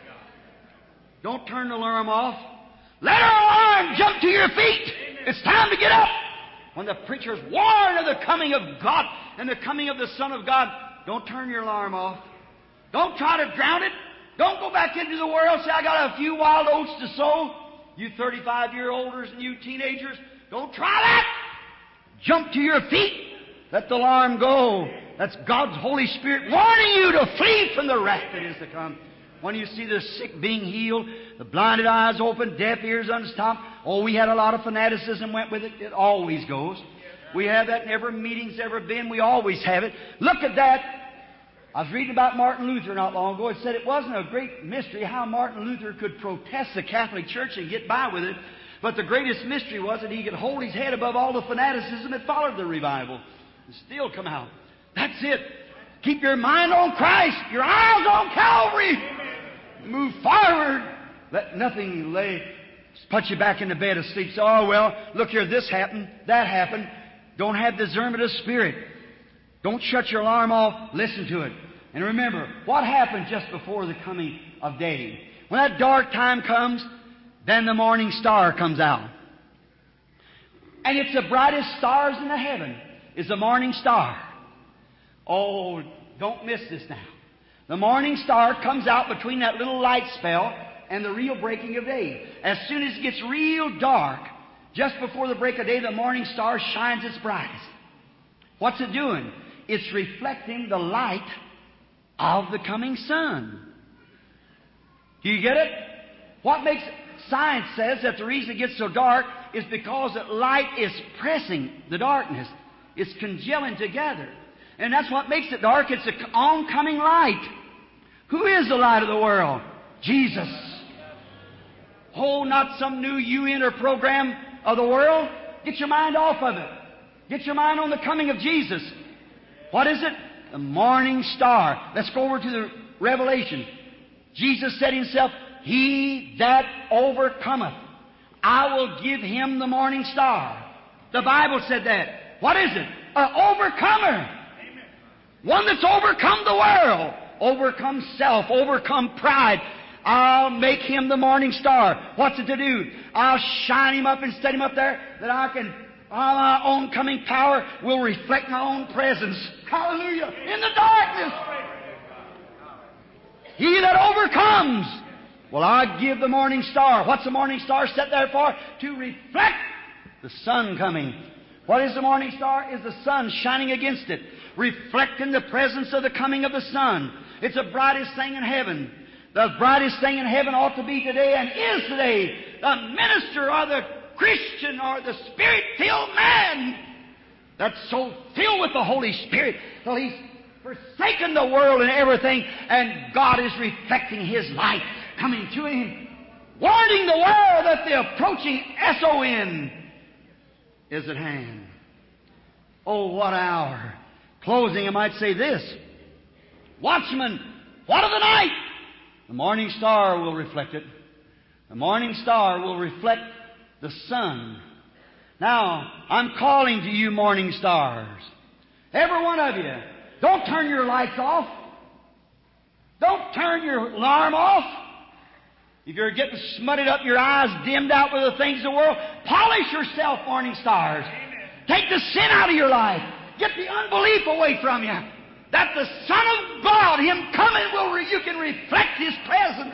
Don't turn the alarm off. Let our alarm jump to your feet. It's time to get up. When the preachers warn of the coming of God and the coming of the Son of God, don't turn your alarm off. Don't try to drown it. Don't go back into the world. Say, "I got a few wild oats to sow." You thirty-five-year-olders and you teenagers, don't try that. Jump to your feet. Let the alarm go. That's God's Holy Spirit warning you to flee from the wrath that is to come. When you see the sick being healed, the blinded eyes open, deaf ears unstopped. Oh, we had a lot of fanaticism went with it. It always goes. We have that in every meeting's ever been. We always have it. Look at that. I was reading about Martin Luther not long ago. It said it wasn't a great mystery how Martin Luther could protest the Catholic Church and get by with it. But the greatest mystery was that he could hold his head above all the fanaticism that followed the revival and still come out. That's it. Keep your mind on Christ, your eyes on Calvary. Move forward. Let nothing lay, put you back in the bed of sleep. So, oh, well, look here, this happened, that happened. Don't have discernment of spirit. Don't shut your alarm off. Listen to it. And remember, what happened just before the coming of day? When that dark time comes, then the morning star comes out. And it's the brightest stars in the heaven is the morning star. Oh, don't miss this now. The morning star comes out between that little light spell and the real breaking of day. As soon as it gets real dark, just before the break of day, the morning star shines its brightest. What's it doing? It's reflecting the light of the coming sun. Do you get it? What makes science says that the reason it gets so dark is because that light is pressing the darkness. It's congealing together. And that's what makes it dark. It's the oncoming light. Who is the light of the world? Jesus. Oh, not some new U N or program of the world. Get your mind off of it. Get your mind on the coming of Jesus. What is it? The morning star. Let's go over to the Revelation. Jesus said Himself, He that overcometh, I will give him the morning star. The Bible said that. What is it? An overcomer. Amen. One that's overcome the world. Overcome self. Overcome pride. I'll make him the morning star. What's it to do? I'll shine him up and set him up there that I can, all my own coming power will reflect my own presence. Hallelujah. In the darkness. He that overcomes, well, I give the morning star. What's the morning star set there for? To reflect the sun coming. What is the morning star? Is the sun shining against it, reflecting the presence of the coming of the sun. It's the brightest thing in heaven. The brightest thing in heaven ought to be today and is today the minister or the Christian or the Spirit-filled man that's so filled with the Holy Spirit till he's forsaken the world and everything, and God is reflecting His light coming to him, warning the world that the approaching S O N is at hand. Oh, what hour. Closing, I might say this. Watchman, what of the night? The morning star will reflect it. The morning star will reflect the sun. Now, I'm calling to you morning stars. Every one of you. Don't turn your lights off. Don't turn your alarm off. If you're getting smutted up, your eyes dimmed out with the things of the world, polish yourself, morning stars. Amen. Take the sin out of your life. Get the unbelief away from you. That the Son of God, Him coming, will re- you can reflect His presence.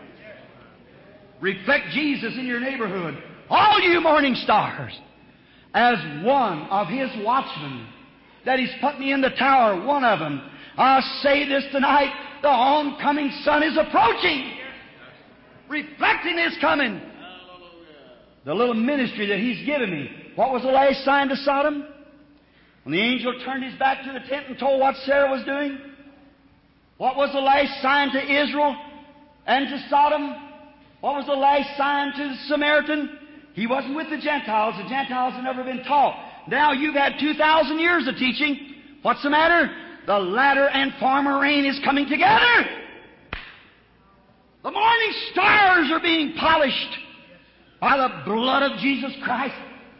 Reflect Jesus in your neighborhood. All you morning stars, as one of His watchmen, that He's put me in the tower, one of them. I'll say this tonight, the oncoming sun is approaching. Reflecting His coming. The little ministry that He's given me. What was the last sign to Sodom? When the angel turned his back to the tent and told what Sarah was doing? What was the last sign to Israel and to Sodom? What was the last sign to the Samaritan? He wasn't with the Gentiles. The Gentiles had never been taught. Now you've had two thousand years of teaching. What's the matter? The latter and former rain is coming together. The morning stars are being polished by the blood of Jesus Christ.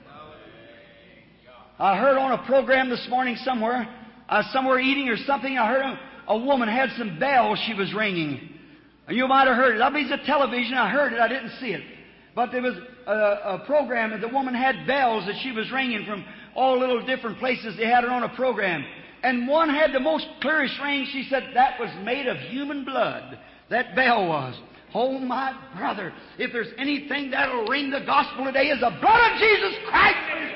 I heard on a program this morning somewhere, uh, somewhere eating or something, I heard a, a woman had some bells she was ringing. And you might have heard it. I believe it's a television. I heard it. I didn't see it. But there was a, a program that the woman had bells that she was ringing from all little different places. They had her on a program. And one had the most clearest ring. She said that was made of human blood. That bell was. Oh, my brother, if there's anything that'll ring the gospel today is the blood of Jesus Christ.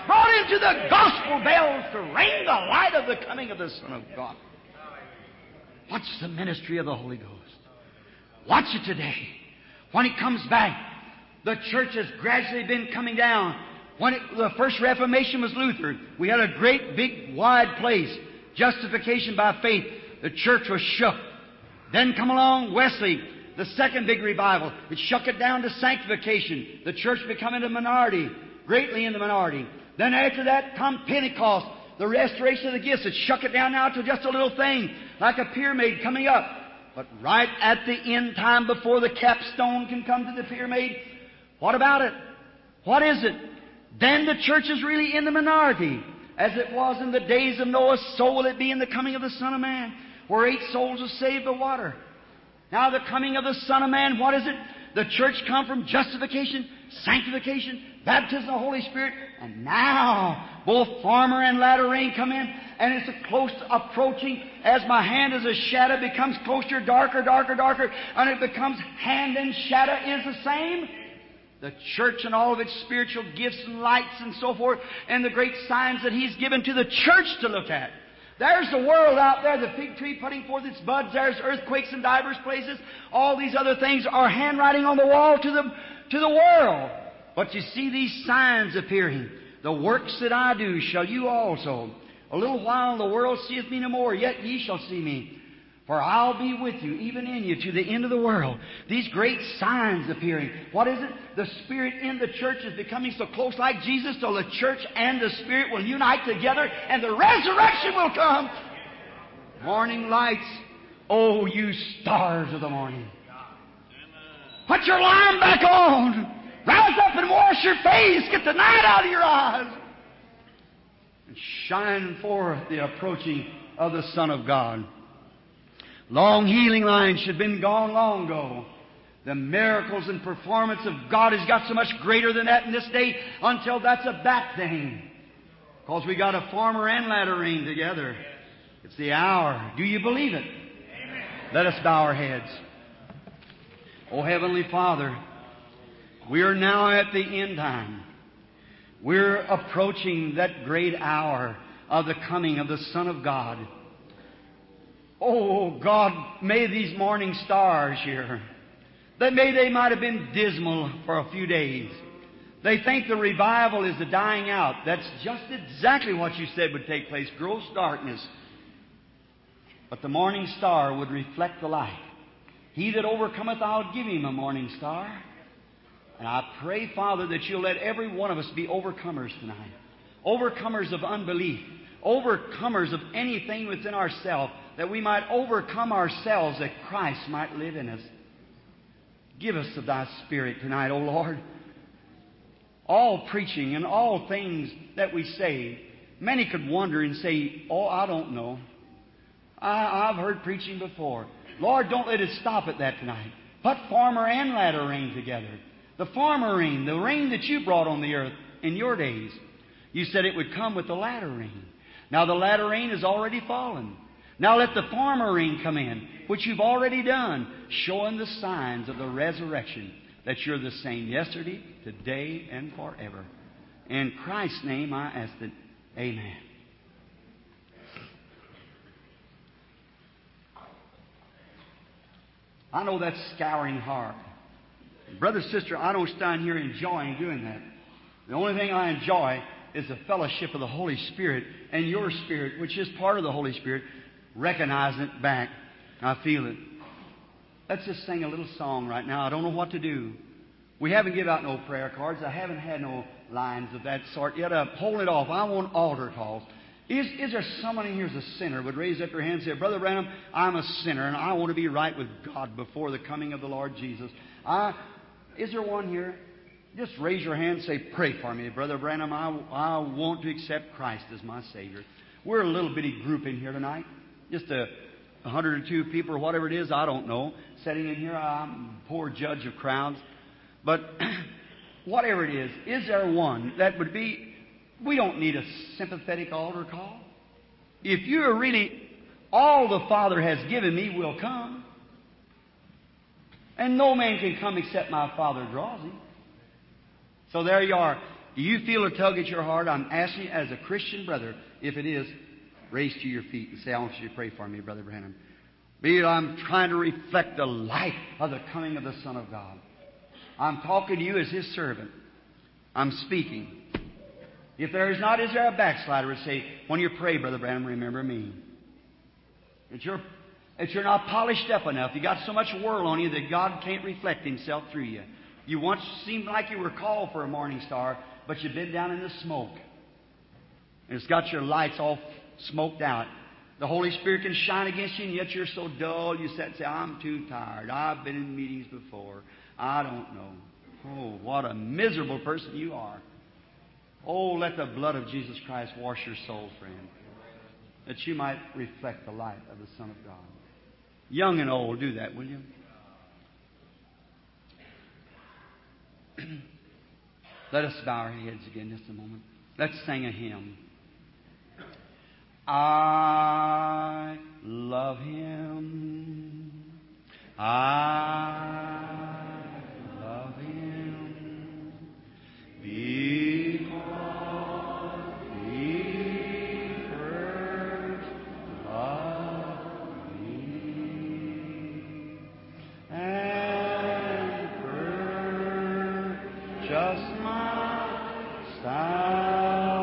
brought into the gospel bells to ring the light of the coming of the Son of God. Watch the ministry of the Holy Ghost. Watch it today. When He comes back, the church has gradually been coming down. When it, the first Reformation was Luther, we had a great, big, wide place. Justification by faith. The church was shook. Then come along Wesley, the second big revival. It shook it down to sanctification. The church becoming a minority, greatly in the minority. Then after that come Pentecost, the restoration of the gifts. It shook it down now to just a little thing, like a pyramid coming up. But right at the end time, before the capstone can come to the pyramid, what about it? What is it? Then the church is really in the minority. As it was in the days of Noah, so will it be in the coming of the Son of Man, where eight souls are saved by water. Now the coming of the Son of Man, what is it? The church come from justification, sanctification, baptism of the Holy Spirit, and now both former and latter rain come in, and it's a close approaching. As my hand as a shadow becomes closer, darker, darker, darker, and it becomes hand and shadow is the same. The church and all of its spiritual gifts and lights and so forth, and the great signs that He's given to the church to look at. There's the world out there, the fig tree putting forth its buds. There's earthquakes in divers places. All these other things are handwriting on the wall to the, to the world. But you see these signs appearing. The works that I do shall you also. A little while the world seeth me no more, yet ye shall see me. For I'll be with you, even in you, to the end of the world. These great signs appearing. What is it? The Spirit in the church is becoming so close like Jesus, so the church and the Spirit will unite together, and the resurrection will come. Morning lights, oh, you stars of the morning. Put your line back on. Rise up and wash your face. Get the night out of your eyes. And shine forth the approaching of the Son of God. Long healing lines should have been gone long ago. The miracles and performance of God has got so much greater than that in this day until that's a back thing. Because we got a former and latter rain together. It's the hour. Do you believe it? Amen. Let us bow our heads. Oh, Heavenly Father, we are now at the end time. We're approaching that great hour of the coming of the Son of God. Oh, God, may these morning stars here, that may they might have been dismal for a few days. They think the revival is the dying out. That's just exactly what you said would take place, gross darkness. But the morning star would reflect the light. He that overcometh, I'll give him a morning star. And I pray, Father, that you'll let every one of us be overcomers tonight. Overcomers of unbelief. Overcomers of anything within ourselves, that we might overcome ourselves, that Christ might live in us. Give us of Thy Spirit tonight, O Lord. All preaching and all things that we say, many could wonder and say, oh, I don't know. I, I've heard preaching before. Lord, don't let it stop at that tonight. Put former and latter rain together. The former rain, the rain that you brought on the earth in your days, you said it would come with the latter rain. Now the latter rain has already fallen. Now let the former rain come in, which you've already done, showing the signs of the resurrection, that you're the same yesterday, today, and forever. In Christ's name I ask it. Amen. I know that's scouring hard. Brother, sister, I don't stand here enjoying doing that. The only thing I enjoy is the fellowship of the Holy Spirit and your Spirit, which is part of the Holy Spirit, recognizing it back. I feel it. Let's just sing a little song right now. I don't know what to do. We haven't given out no prayer cards. I haven't had no lines of that sort yet. I'm holding it off. I want altar calls. Is, is there someone in here who's a sinner would raise up your hand and say, Brother Branham, I'm a sinner and I want to be right with God before the coming of the Lord Jesus. I, is there one here? Just raise your hand and say, pray for me, Brother Branham. I, I want to accept Christ as my Savior. We're a little bitty group in here tonight. Just a, a hundred or two people or whatever it is, I don't know. Sitting in here, I'm a poor judge of crowds. But whatever it is, is there one that would be... We don't need a sympathetic altar call. If you're really, all the Father has given me will come. And no man can come except my Father draws him. So there you are. Do you feel a tug at your heart? I'm asking you as a Christian brother, if it is, raise to your feet and say, I want you to pray for me, Brother Branham. Be I'm trying to reflect the light of the coming of the Son of God. I'm talking to you as His servant. I'm speaking. If there is not, is there a backslider would say, when you pray, Brother Branham, remember me. That you're, that you're not polished up enough. You got so much world on you that God can't reflect Himself through you. You once seemed like you were called for a morning star, but you've been down in the smoke. And it's got your lights all smoked out. The Holy Spirit can shine against you, and yet you're so dull, you sit and say, I'm too tired. I've been in meetings before. I don't know. Oh, what a miserable person you are. Oh, let the blood of Jesus Christ wash your soul, friend, that you might reflect the light of the Son of God. Young and old, do that, will you? Let us bow our heads again just a moment. Let's sing a hymn. I love Him. I love Him because He first loved me and purchased my salvation.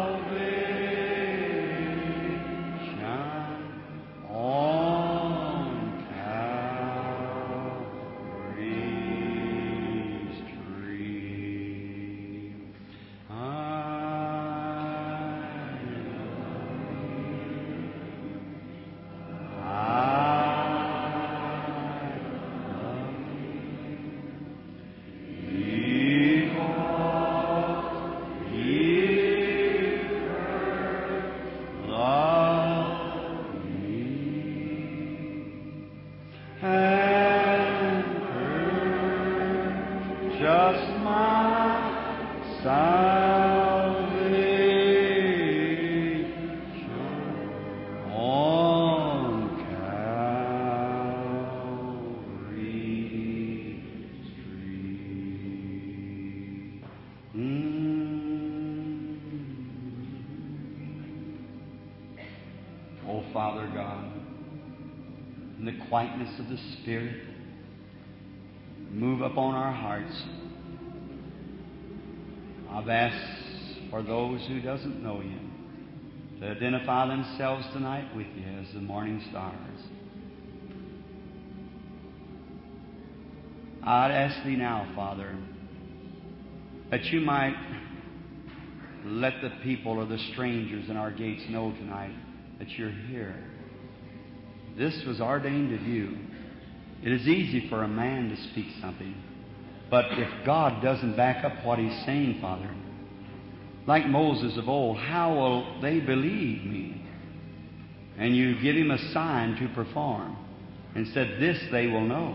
Father God, in the quietness of the Spirit, move upon our hearts. I've asked for those who doesn't know You to identify themselves tonight with You as the morning stars. I'd ask Thee now, Father, that You might let the people or the strangers in our gates know tonight that You're here. This was ordained of You. It is easy for a man to speak something, but if God doesn't back up what He's saying, Father, like Moses of old, how will they believe Me? And You give him a sign to perform and said, this they will know.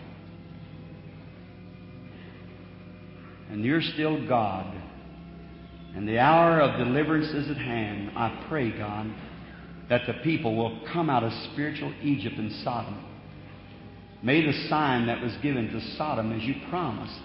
And You're still God, and the hour of deliverance is at hand. I pray, God, that the people will come out of spiritual Egypt and Sodom. May the sign that was given to Sodom as You promised.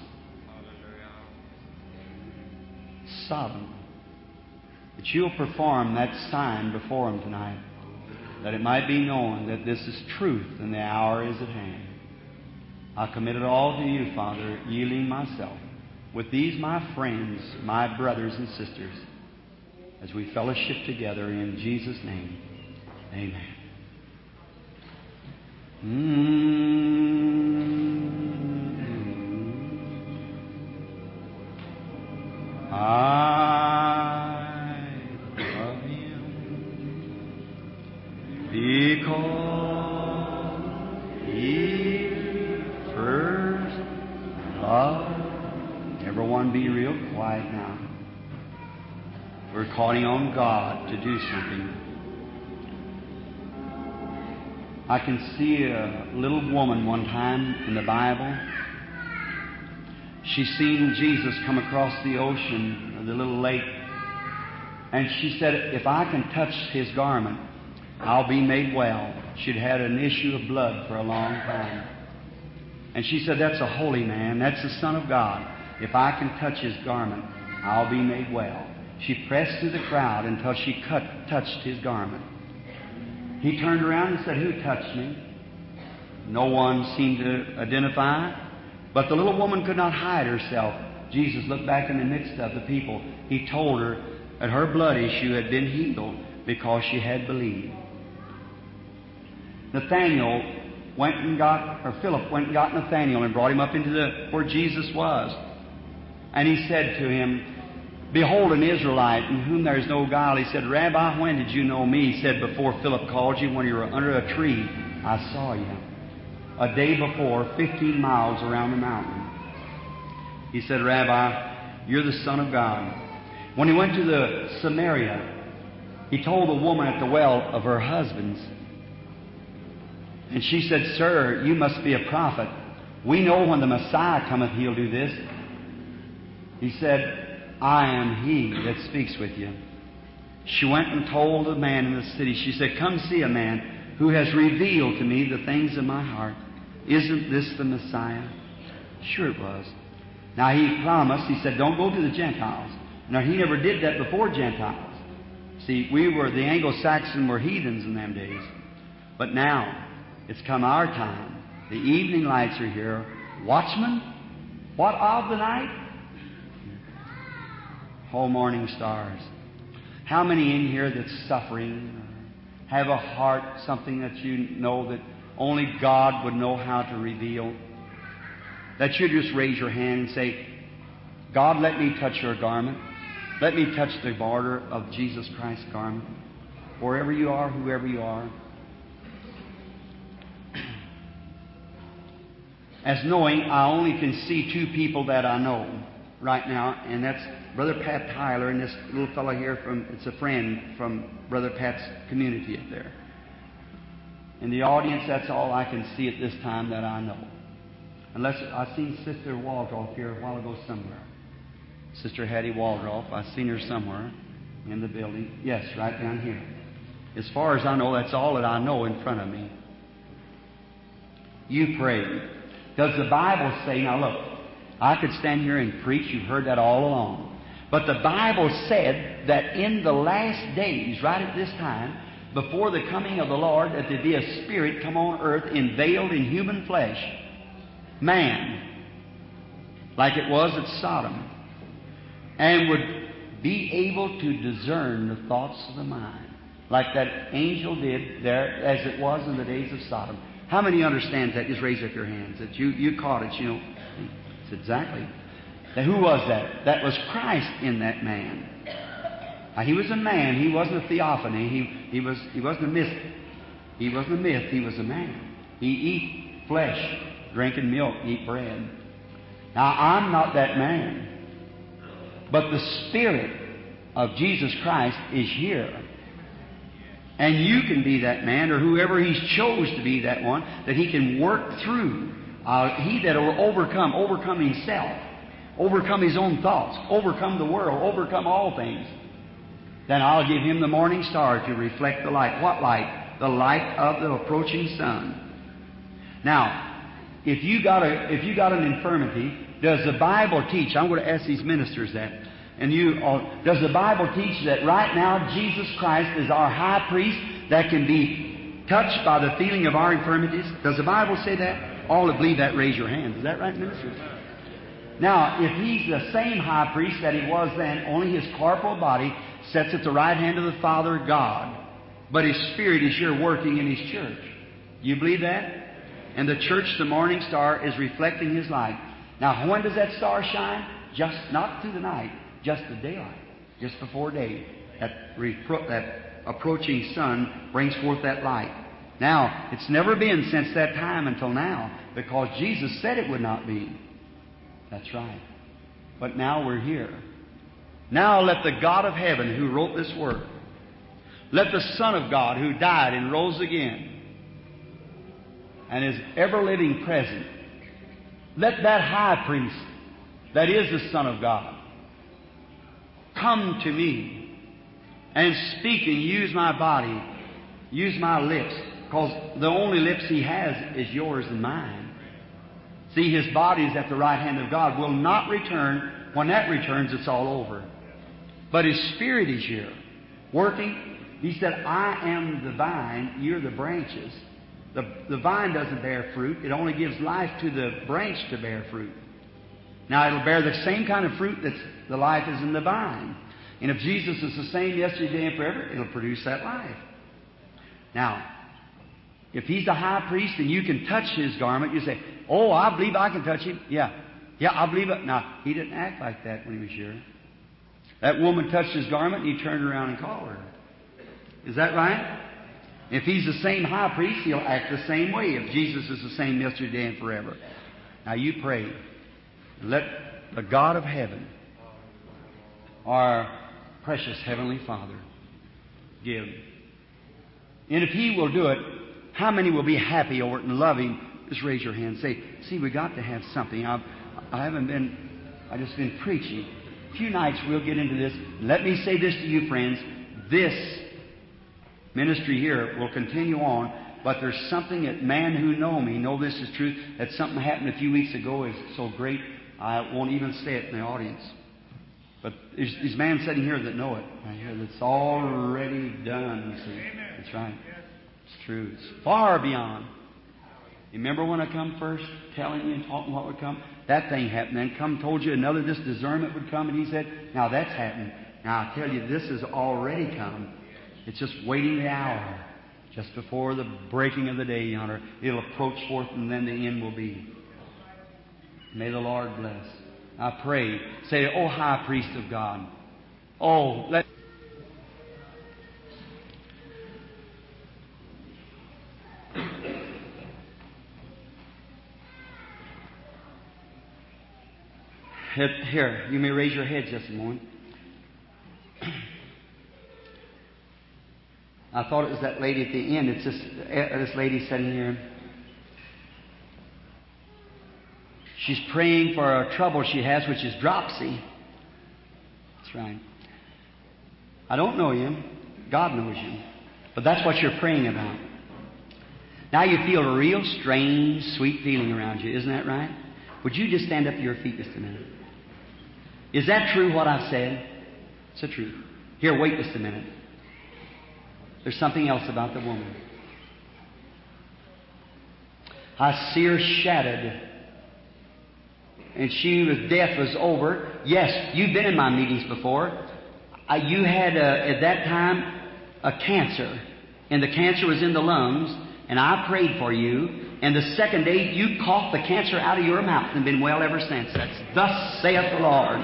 Sodom. That You'll perform that sign before them tonight, that it might be known that this is truth and the hour is at hand. I commit it all to You, Father, yielding myself with these my friends, my brothers and sisters, as we fellowship together in Jesus' name. Amen. Mm-hmm. I love Him because He first loved. Everyone be real quiet now. We're calling on God to do something. I can see a little woman one time in the Bible. She seen Jesus come across the ocean, or the little lake, and she said, if I can touch His garment, I'll be made well. She'd had an issue of blood for a long time. And she said, that's a holy man. That's the Son of God. If I can touch His garment, I'll be made well. She pressed through the crowd until she cut, touched his garment. He turned around and said, "Who touched me?" No one seemed to identify, but the little woman could not hide herself. Jesus looked back in the midst of the people. He told her that her blood issue had been healed because she had believed. Nathanael went and got, or Philip went and got Nathanael and brought him up into the where Jesus was. And he said to him, "Behold an Israelite in whom there is no guile." He said, "Rabbi, when did you know me?" He said, "Before Philip called you, when you were under a tree, I saw you. A day before, fifteen miles around the mountain." He said, "Rabbi, you're the Son of God." When he went to the Samaria, he told the woman at the well of her husband's. And she said, "Sir, you must be a prophet. We know when the Messiah cometh, He'll do this." He said, "I am He that speaks with you." She went and told the man in the city. She said, "Come see a man who has revealed to me the things of my heart. Isn't this the Messiah?" Sure it was. Now he promised, he said, "Don't go to the Gentiles." Now he never did that before Gentiles. See, we were, the Anglo-Saxon were heathens in them days. But now, it's come our time. The evening lights are here. Watchmen, what of the night? Whole morning stars. How many in here that's suffering, have a heart, something that you know that only God would know how to reveal? That you just raise your hand and say, "God, let me touch your garment. Let me touch the border of Jesus Christ's garment." Wherever you are, whoever you are. As knowing, I only can see two people that I know right now, and that's Brother Pat Tyler and this little fellow here from, it's a friend from Brother Pat's community up there. In the audience, that's all I can see at this time that I know. Unless I've seen Sister Waldroff here a while ago somewhere. Sister Hattie Waldroff, I've seen her somewhere in the building. Yes, right down here. As far as I know, that's all that I know in front of me. You pray. Does the Bible say, now look, I could stand here and preach, you've heard that all along. But the Bible said that in the last days, right at this time, before the coming of the Lord, that there'd be a Spirit come on earth, veiled in human flesh. Man, like it was at Sodom, and would be able to discern the thoughts of the mind, like that angel did there, as it was in the days of Sodom. How many understands that? Just raise up your hands. That you, you caught it, you know. It's exactly. Now, who was that? That was Christ in that man. Now, he was a man. He wasn't a theophany. He, he, was, he wasn't a myth. He wasn't a myth. He was a man. He eat flesh, drinking milk, eat bread. Now, I'm not that man. But the Spirit of Jesus Christ is here. And you can be that man, or whoever He's chose to be that one, that He can work through. Uh, he that will overcome, overcome himself, overcome his own thoughts, overcome the world, overcome all things. Then I'll give him the morning star to reflect the light. What light? The light of the approaching sun. Now, if you got a, if you got an infirmity, does the Bible teach? I'm going to ask these ministers that. And you, uh, does the Bible teach that right now Jesus Christ is our high priest that can be touched by the feeling of our infirmities? Does the Bible say that? All that believe that, raise your hands. Is that right, ministers? Now, if He's the same high priest that He was then, only His corporal body sits at the right hand of the Father God, but His Spirit is here working in His church. You believe that? And the church, the morning star, is reflecting His light. Now, when does that star shine? Just not through the night, just the daylight, just before day. That, repro- that approaching sun brings forth that light. Now, it's never been since that time until now, because Jesus said it would not be. That's right. But now we're here. Now let the God of heaven who wrote this word, let the Son of God who died and rose again and is ever-living present, let that high priest that is the Son of God come to me and speak and use my body, use my lips, because the only lips He has is yours and mine. See, His body is at the right hand of God, will not return When that returns, it's all over. But His Spirit is here, working. He said, I am the vine, you're the branches. The, the vine doesn't bear fruit. It only gives life to the branch to bear fruit. Now, it'll bear the same kind of fruit that the life is in the vine. And if Jesus is the same yesterday and forever, it'll produce that life. Now, if He's the high priest and you can touch His garment, you say, oh, I believe I can touch Him. Yeah. Yeah, I believe it. Now, He didn't act like that when He was here. That woman touched His garment and He turned around and called her. Is that right? If He's the same high priest, He'll act the same way if Jesus is the same yesterday and forever. Now you pray. Let the God of heaven, our precious Heavenly Father, give. And if He will do it, how many will be happy over it and love Him? Just raise your hand and say, see, we got to have something. I've, I haven't been, I've just been preaching. A few nights we'll get into this. Let me say this to you, friends. This ministry here will continue on, but there's something that man who know me know this is truth, that something happened a few weeks ago is so great, I won't even say it in the audience. But there's these men sitting here that know it. Right here, that's already done. You see. That's right. It's true. It's far beyond. You remember when I come first, telling you and talking what would come? That thing happened. Then come told you another, this discernment would come, and He said, now that's happened. Now I tell you, this has already come. It's just waiting the hour, just before the breaking of the day yonder. It'll approach forth, and then the end will be. May the Lord bless. I pray. Say, oh, high priest of God. Oh, let... Here, you may raise your head just a moment. I thought it was that lady at the end. It's this, this lady sitting here. She's praying for a trouble she has, which is dropsy. That's right. I don't know you. God knows you. But that's what you're praying about. Now you feel a real strange, sweet feeling around you. Isn't that right? Would you just stand up to your feet just a minute? Is that true what I've said? It's the truth. Here, wait just a minute. There's something else about the woman. I see her shattered. And she was, death was over. Yes, you've been in my meetings before. Uh, you had, uh, at that time, a cancer. And the cancer was in the lungs. And I prayed for you. And the second day, you coughed the cancer out of your mouth and been well ever since. That's thus saith the Lord.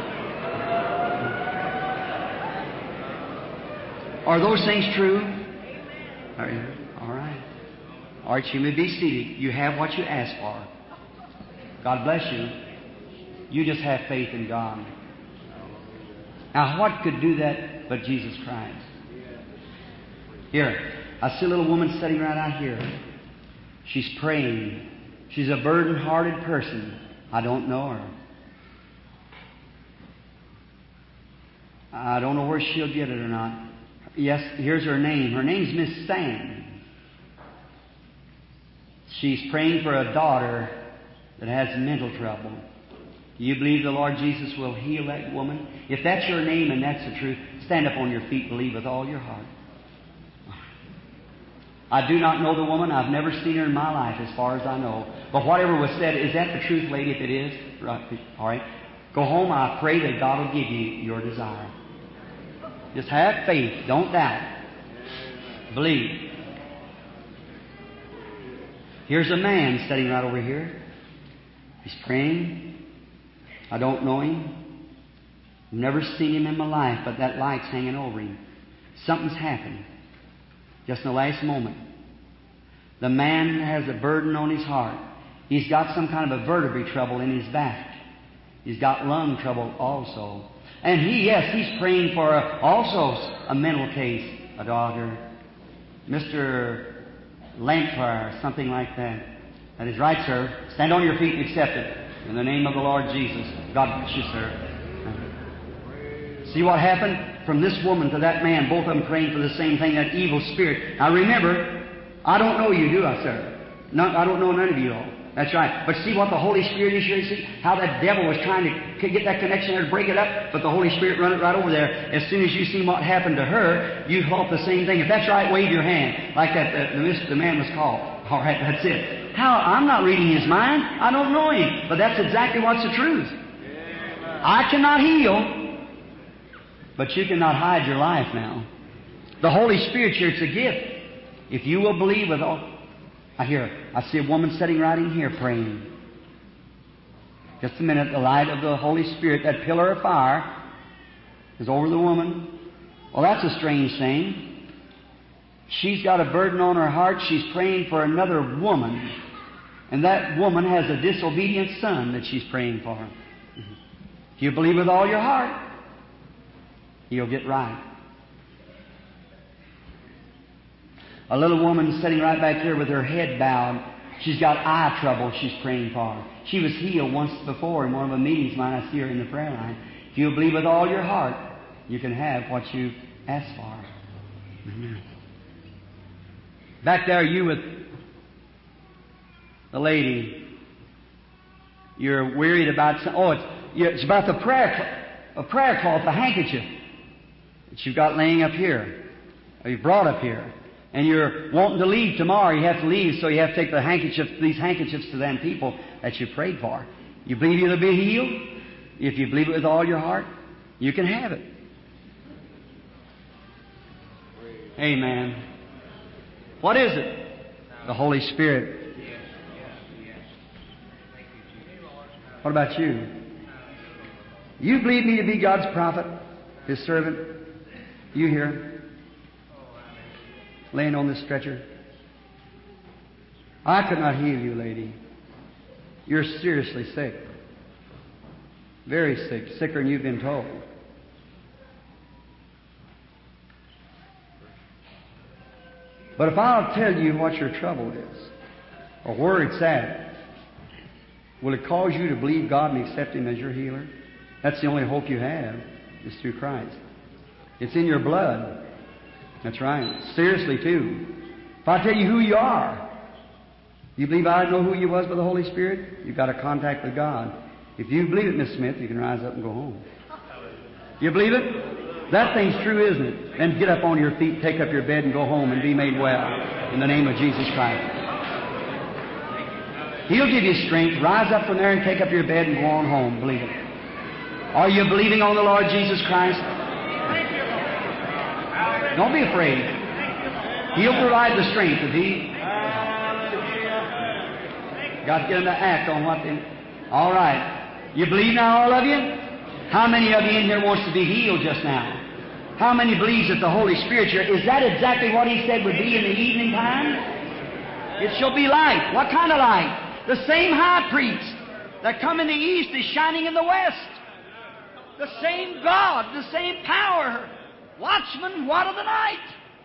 Are those things true? Are you? All right. All right, you may be seated. You have what you asked for. God bless you. You just have faith in God. Now, what could do that but Jesus Christ? Here, I see a little woman sitting right out here. She's praying. She's a burden-hearted person. I don't know her. I don't know where she'll get it or not. Yes, here's her name. Her name's Miss Sand. She's praying for a daughter that has mental trouble. Do you believe the Lord Jesus will heal that woman? If that's your name and that's the truth, stand up on your feet and believe with all your heart. I do not know the woman. I've never seen her in my life as far as I know. But whatever was said, is that the truth, lady? If it is, right, all right. Go home. I pray that God will give you your desire. Just have faith. Don't doubt. Believe. Here's a man sitting right over here. He's praying. I don't know him. I've never seen him in my life, but that light's hanging over him. Something's happened. Just in the last moment. The man has a burden on his heart. He's got some kind of a vertebrae trouble in his back. He's got lung trouble also. And he, yes, he's praying for a, also a mental case, a daughter, Mister Lampfire, something like that. That is right, sir. Stand on your feet and accept it. In the name of the Lord Jesus. God bless you, sir. See what happened? From this woman to that man, both of them praying for the same thing, that evil spirit. Now remember, I don't know you, do I, sir? No, I don't know none of you all. That's right. But see what the Holy Spirit is here? See how that devil was trying to get that connection there to break it up, but the Holy Spirit run it right over there. As soon as you see what happened to her, you thought the same thing. If that's right, wave your hand like that. The, the, the man was called. All right, that's it. How? I'm not reading his mind. I don't know him, but that's exactly what's the truth. I cannot heal, but you cannot hide your life now. The Holy Spirit here, it's a gift. If you will believe with all. I hear, I see a woman sitting right in here praying. Just a minute, the light of the Holy Spirit, that pillar of fire, is over the woman. Well, that's a strange thing. She's got a burden on her heart. She's praying for another woman. And that woman has a disobedient son that she's praying for. If you believe with all your heart, you'll get right. A little woman sitting right back here with her head bowed. She's got eye trouble she's praying for. She was healed once before in one of the meetings of mine. I see her in the prayer line. If you believe with all your heart, you can have what you ask for. Amen. Back there, you with the lady. You're worried about some, oh, it's, it's about the prayer, a prayer cloth, the handkerchief that you've got laying up here, or you brought up here. And you're wanting to leave tomorrow. You have to leave, so you have to take the handkerchief, these handkerchiefs to them people that you prayed for. You believe you'll be healed? If you believe it with all your heart, you can have it. Amen. What is it? The Holy Spirit. What about you? You believe me to be God's prophet, His servant? You here? Laying on this stretcher. I could not heal you, lady. You're seriously sick. Very sick. Sicker than you've been told. But if I'll tell you what your trouble is, or where it's at, will it cause you to believe God and accept Him as your healer? That's the only hope you have, is through Christ. It's in your blood. That's right. Seriously, too. If I tell you who you are, you believe I know who you was by the Holy Spirit? You've got a contact with God. If you believe it, Miss Smith, you can rise up and go home. You believe it? That thing's true, isn't it? Then get up on your feet, take up your bed, and go home and be made well in the name of Jesus Christ. He'll give you strength. Rise up from there and take up your bed and go on home. Believe it. Are you believing on the Lord Jesus Christ? Don't be afraid. He'll provide the strength if He. Got to get Him to act on what they. All right. You believe now, all of you? How many of you in here wants to be healed just now? How many believes that the Holy Spirit here, is that exactly what He said would be in the evening time? It shall be light. What kind of light? The same high priest that come in the east is shining in the west. The same God, the same power. Watchman, what of the night?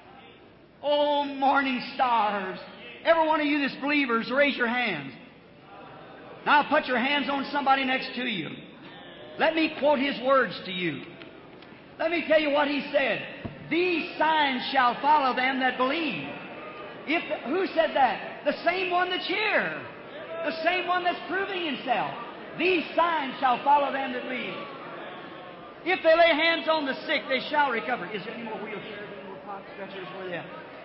Oh, morning stars. Every one of you that's believers, raise your hands. Now put your hands on somebody next to you. Let me quote His words to you. Let me tell you what He said. These signs shall follow them that believe. If who said that? The same one that's here. The same one that's proving Himself. These signs shall follow them that believe. If they lay hands on the sick, they shall recover. Is there any more wheelchairs, any more pot stretchers? Where they at?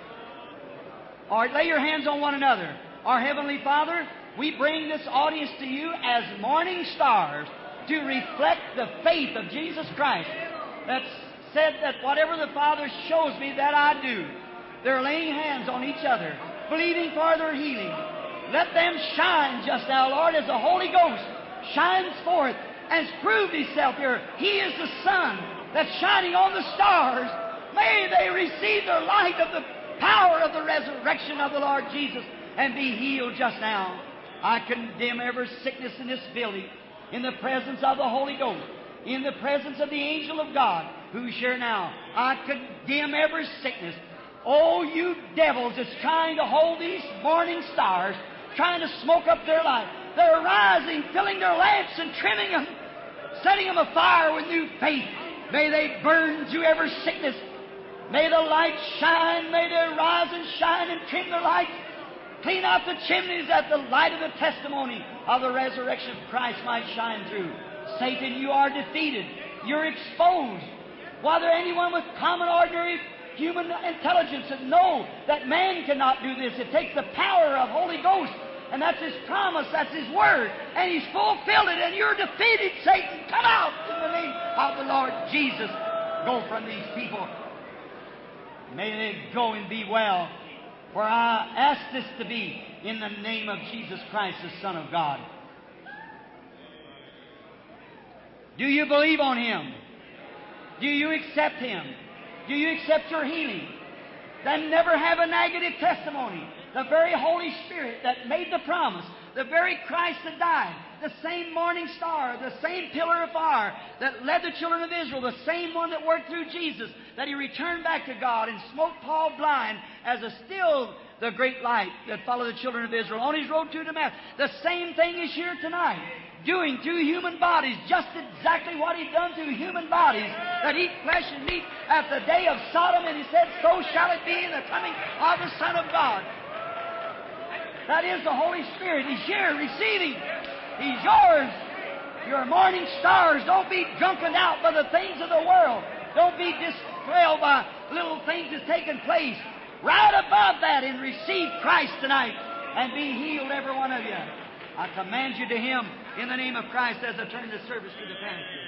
All right, lay your hands on one another. Our Heavenly Father, we bring this audience to you as morning stars to reflect the faith of Jesus Christ that's said that whatever the Father shows me, that I do. They're laying hands on each other, believing for their healing. Let them shine just now, Lord, as the Holy Ghost shines forth and has proved Himself here. He is the sun that's shining on the stars. May they receive their light of the power of the resurrection of the Lord Jesus and be healed just now. I condemn every sickness in this building in the presence of the Holy Ghost, in the presence of the angel of God who's here now. I condemn every sickness. Oh, you devils that's trying to hold these morning stars, trying to smoke up their light. They're rising, filling their lamps and trimming them, setting them afire with new faith. May they burn through every sickness. May the light shine. May they rise and shine and trim their lights. Clean out the chimneys that the light of the testimony of the resurrection of Christ might shine through. Satan, you are defeated. You're exposed. Whether anyone with common, ordinary human intelligence would know that man cannot do this. It takes the power of Holy Ghost. And that's His promise. That's His Word. And He's fulfilled it. And you're defeated, Satan. Come out in the name of the Lord Jesus. Go from these people. May they go and be well. For I ask this to be in the name of Jesus Christ, the Son of God. Do you believe on Him? Do you accept Him? Do you accept your healing? Then never have a negative testimony. The very Holy Spirit that made the promise, the very Christ that died, the same morning star, the same pillar of fire that led the children of Israel, the same one that worked through Jesus, that He returned back to God and smote Paul blind as a still the great light that followed the children of Israel on His road to Damascus. The same thing is here tonight, doing through human bodies just exactly what He done through human bodies that eat flesh and meat at the day of Sodom, and He said, so shall it be in the coming of the Son of God. That is the Holy Spirit. He's here receiving. He's yours. Your morning stars. Don't be drunken out by the things of the world. Don't be distressed by little things that's taking place. Right above that and receive Christ tonight and be healed, every one of you. I command you to Him in the name of Christ as I turn the service to the pastor.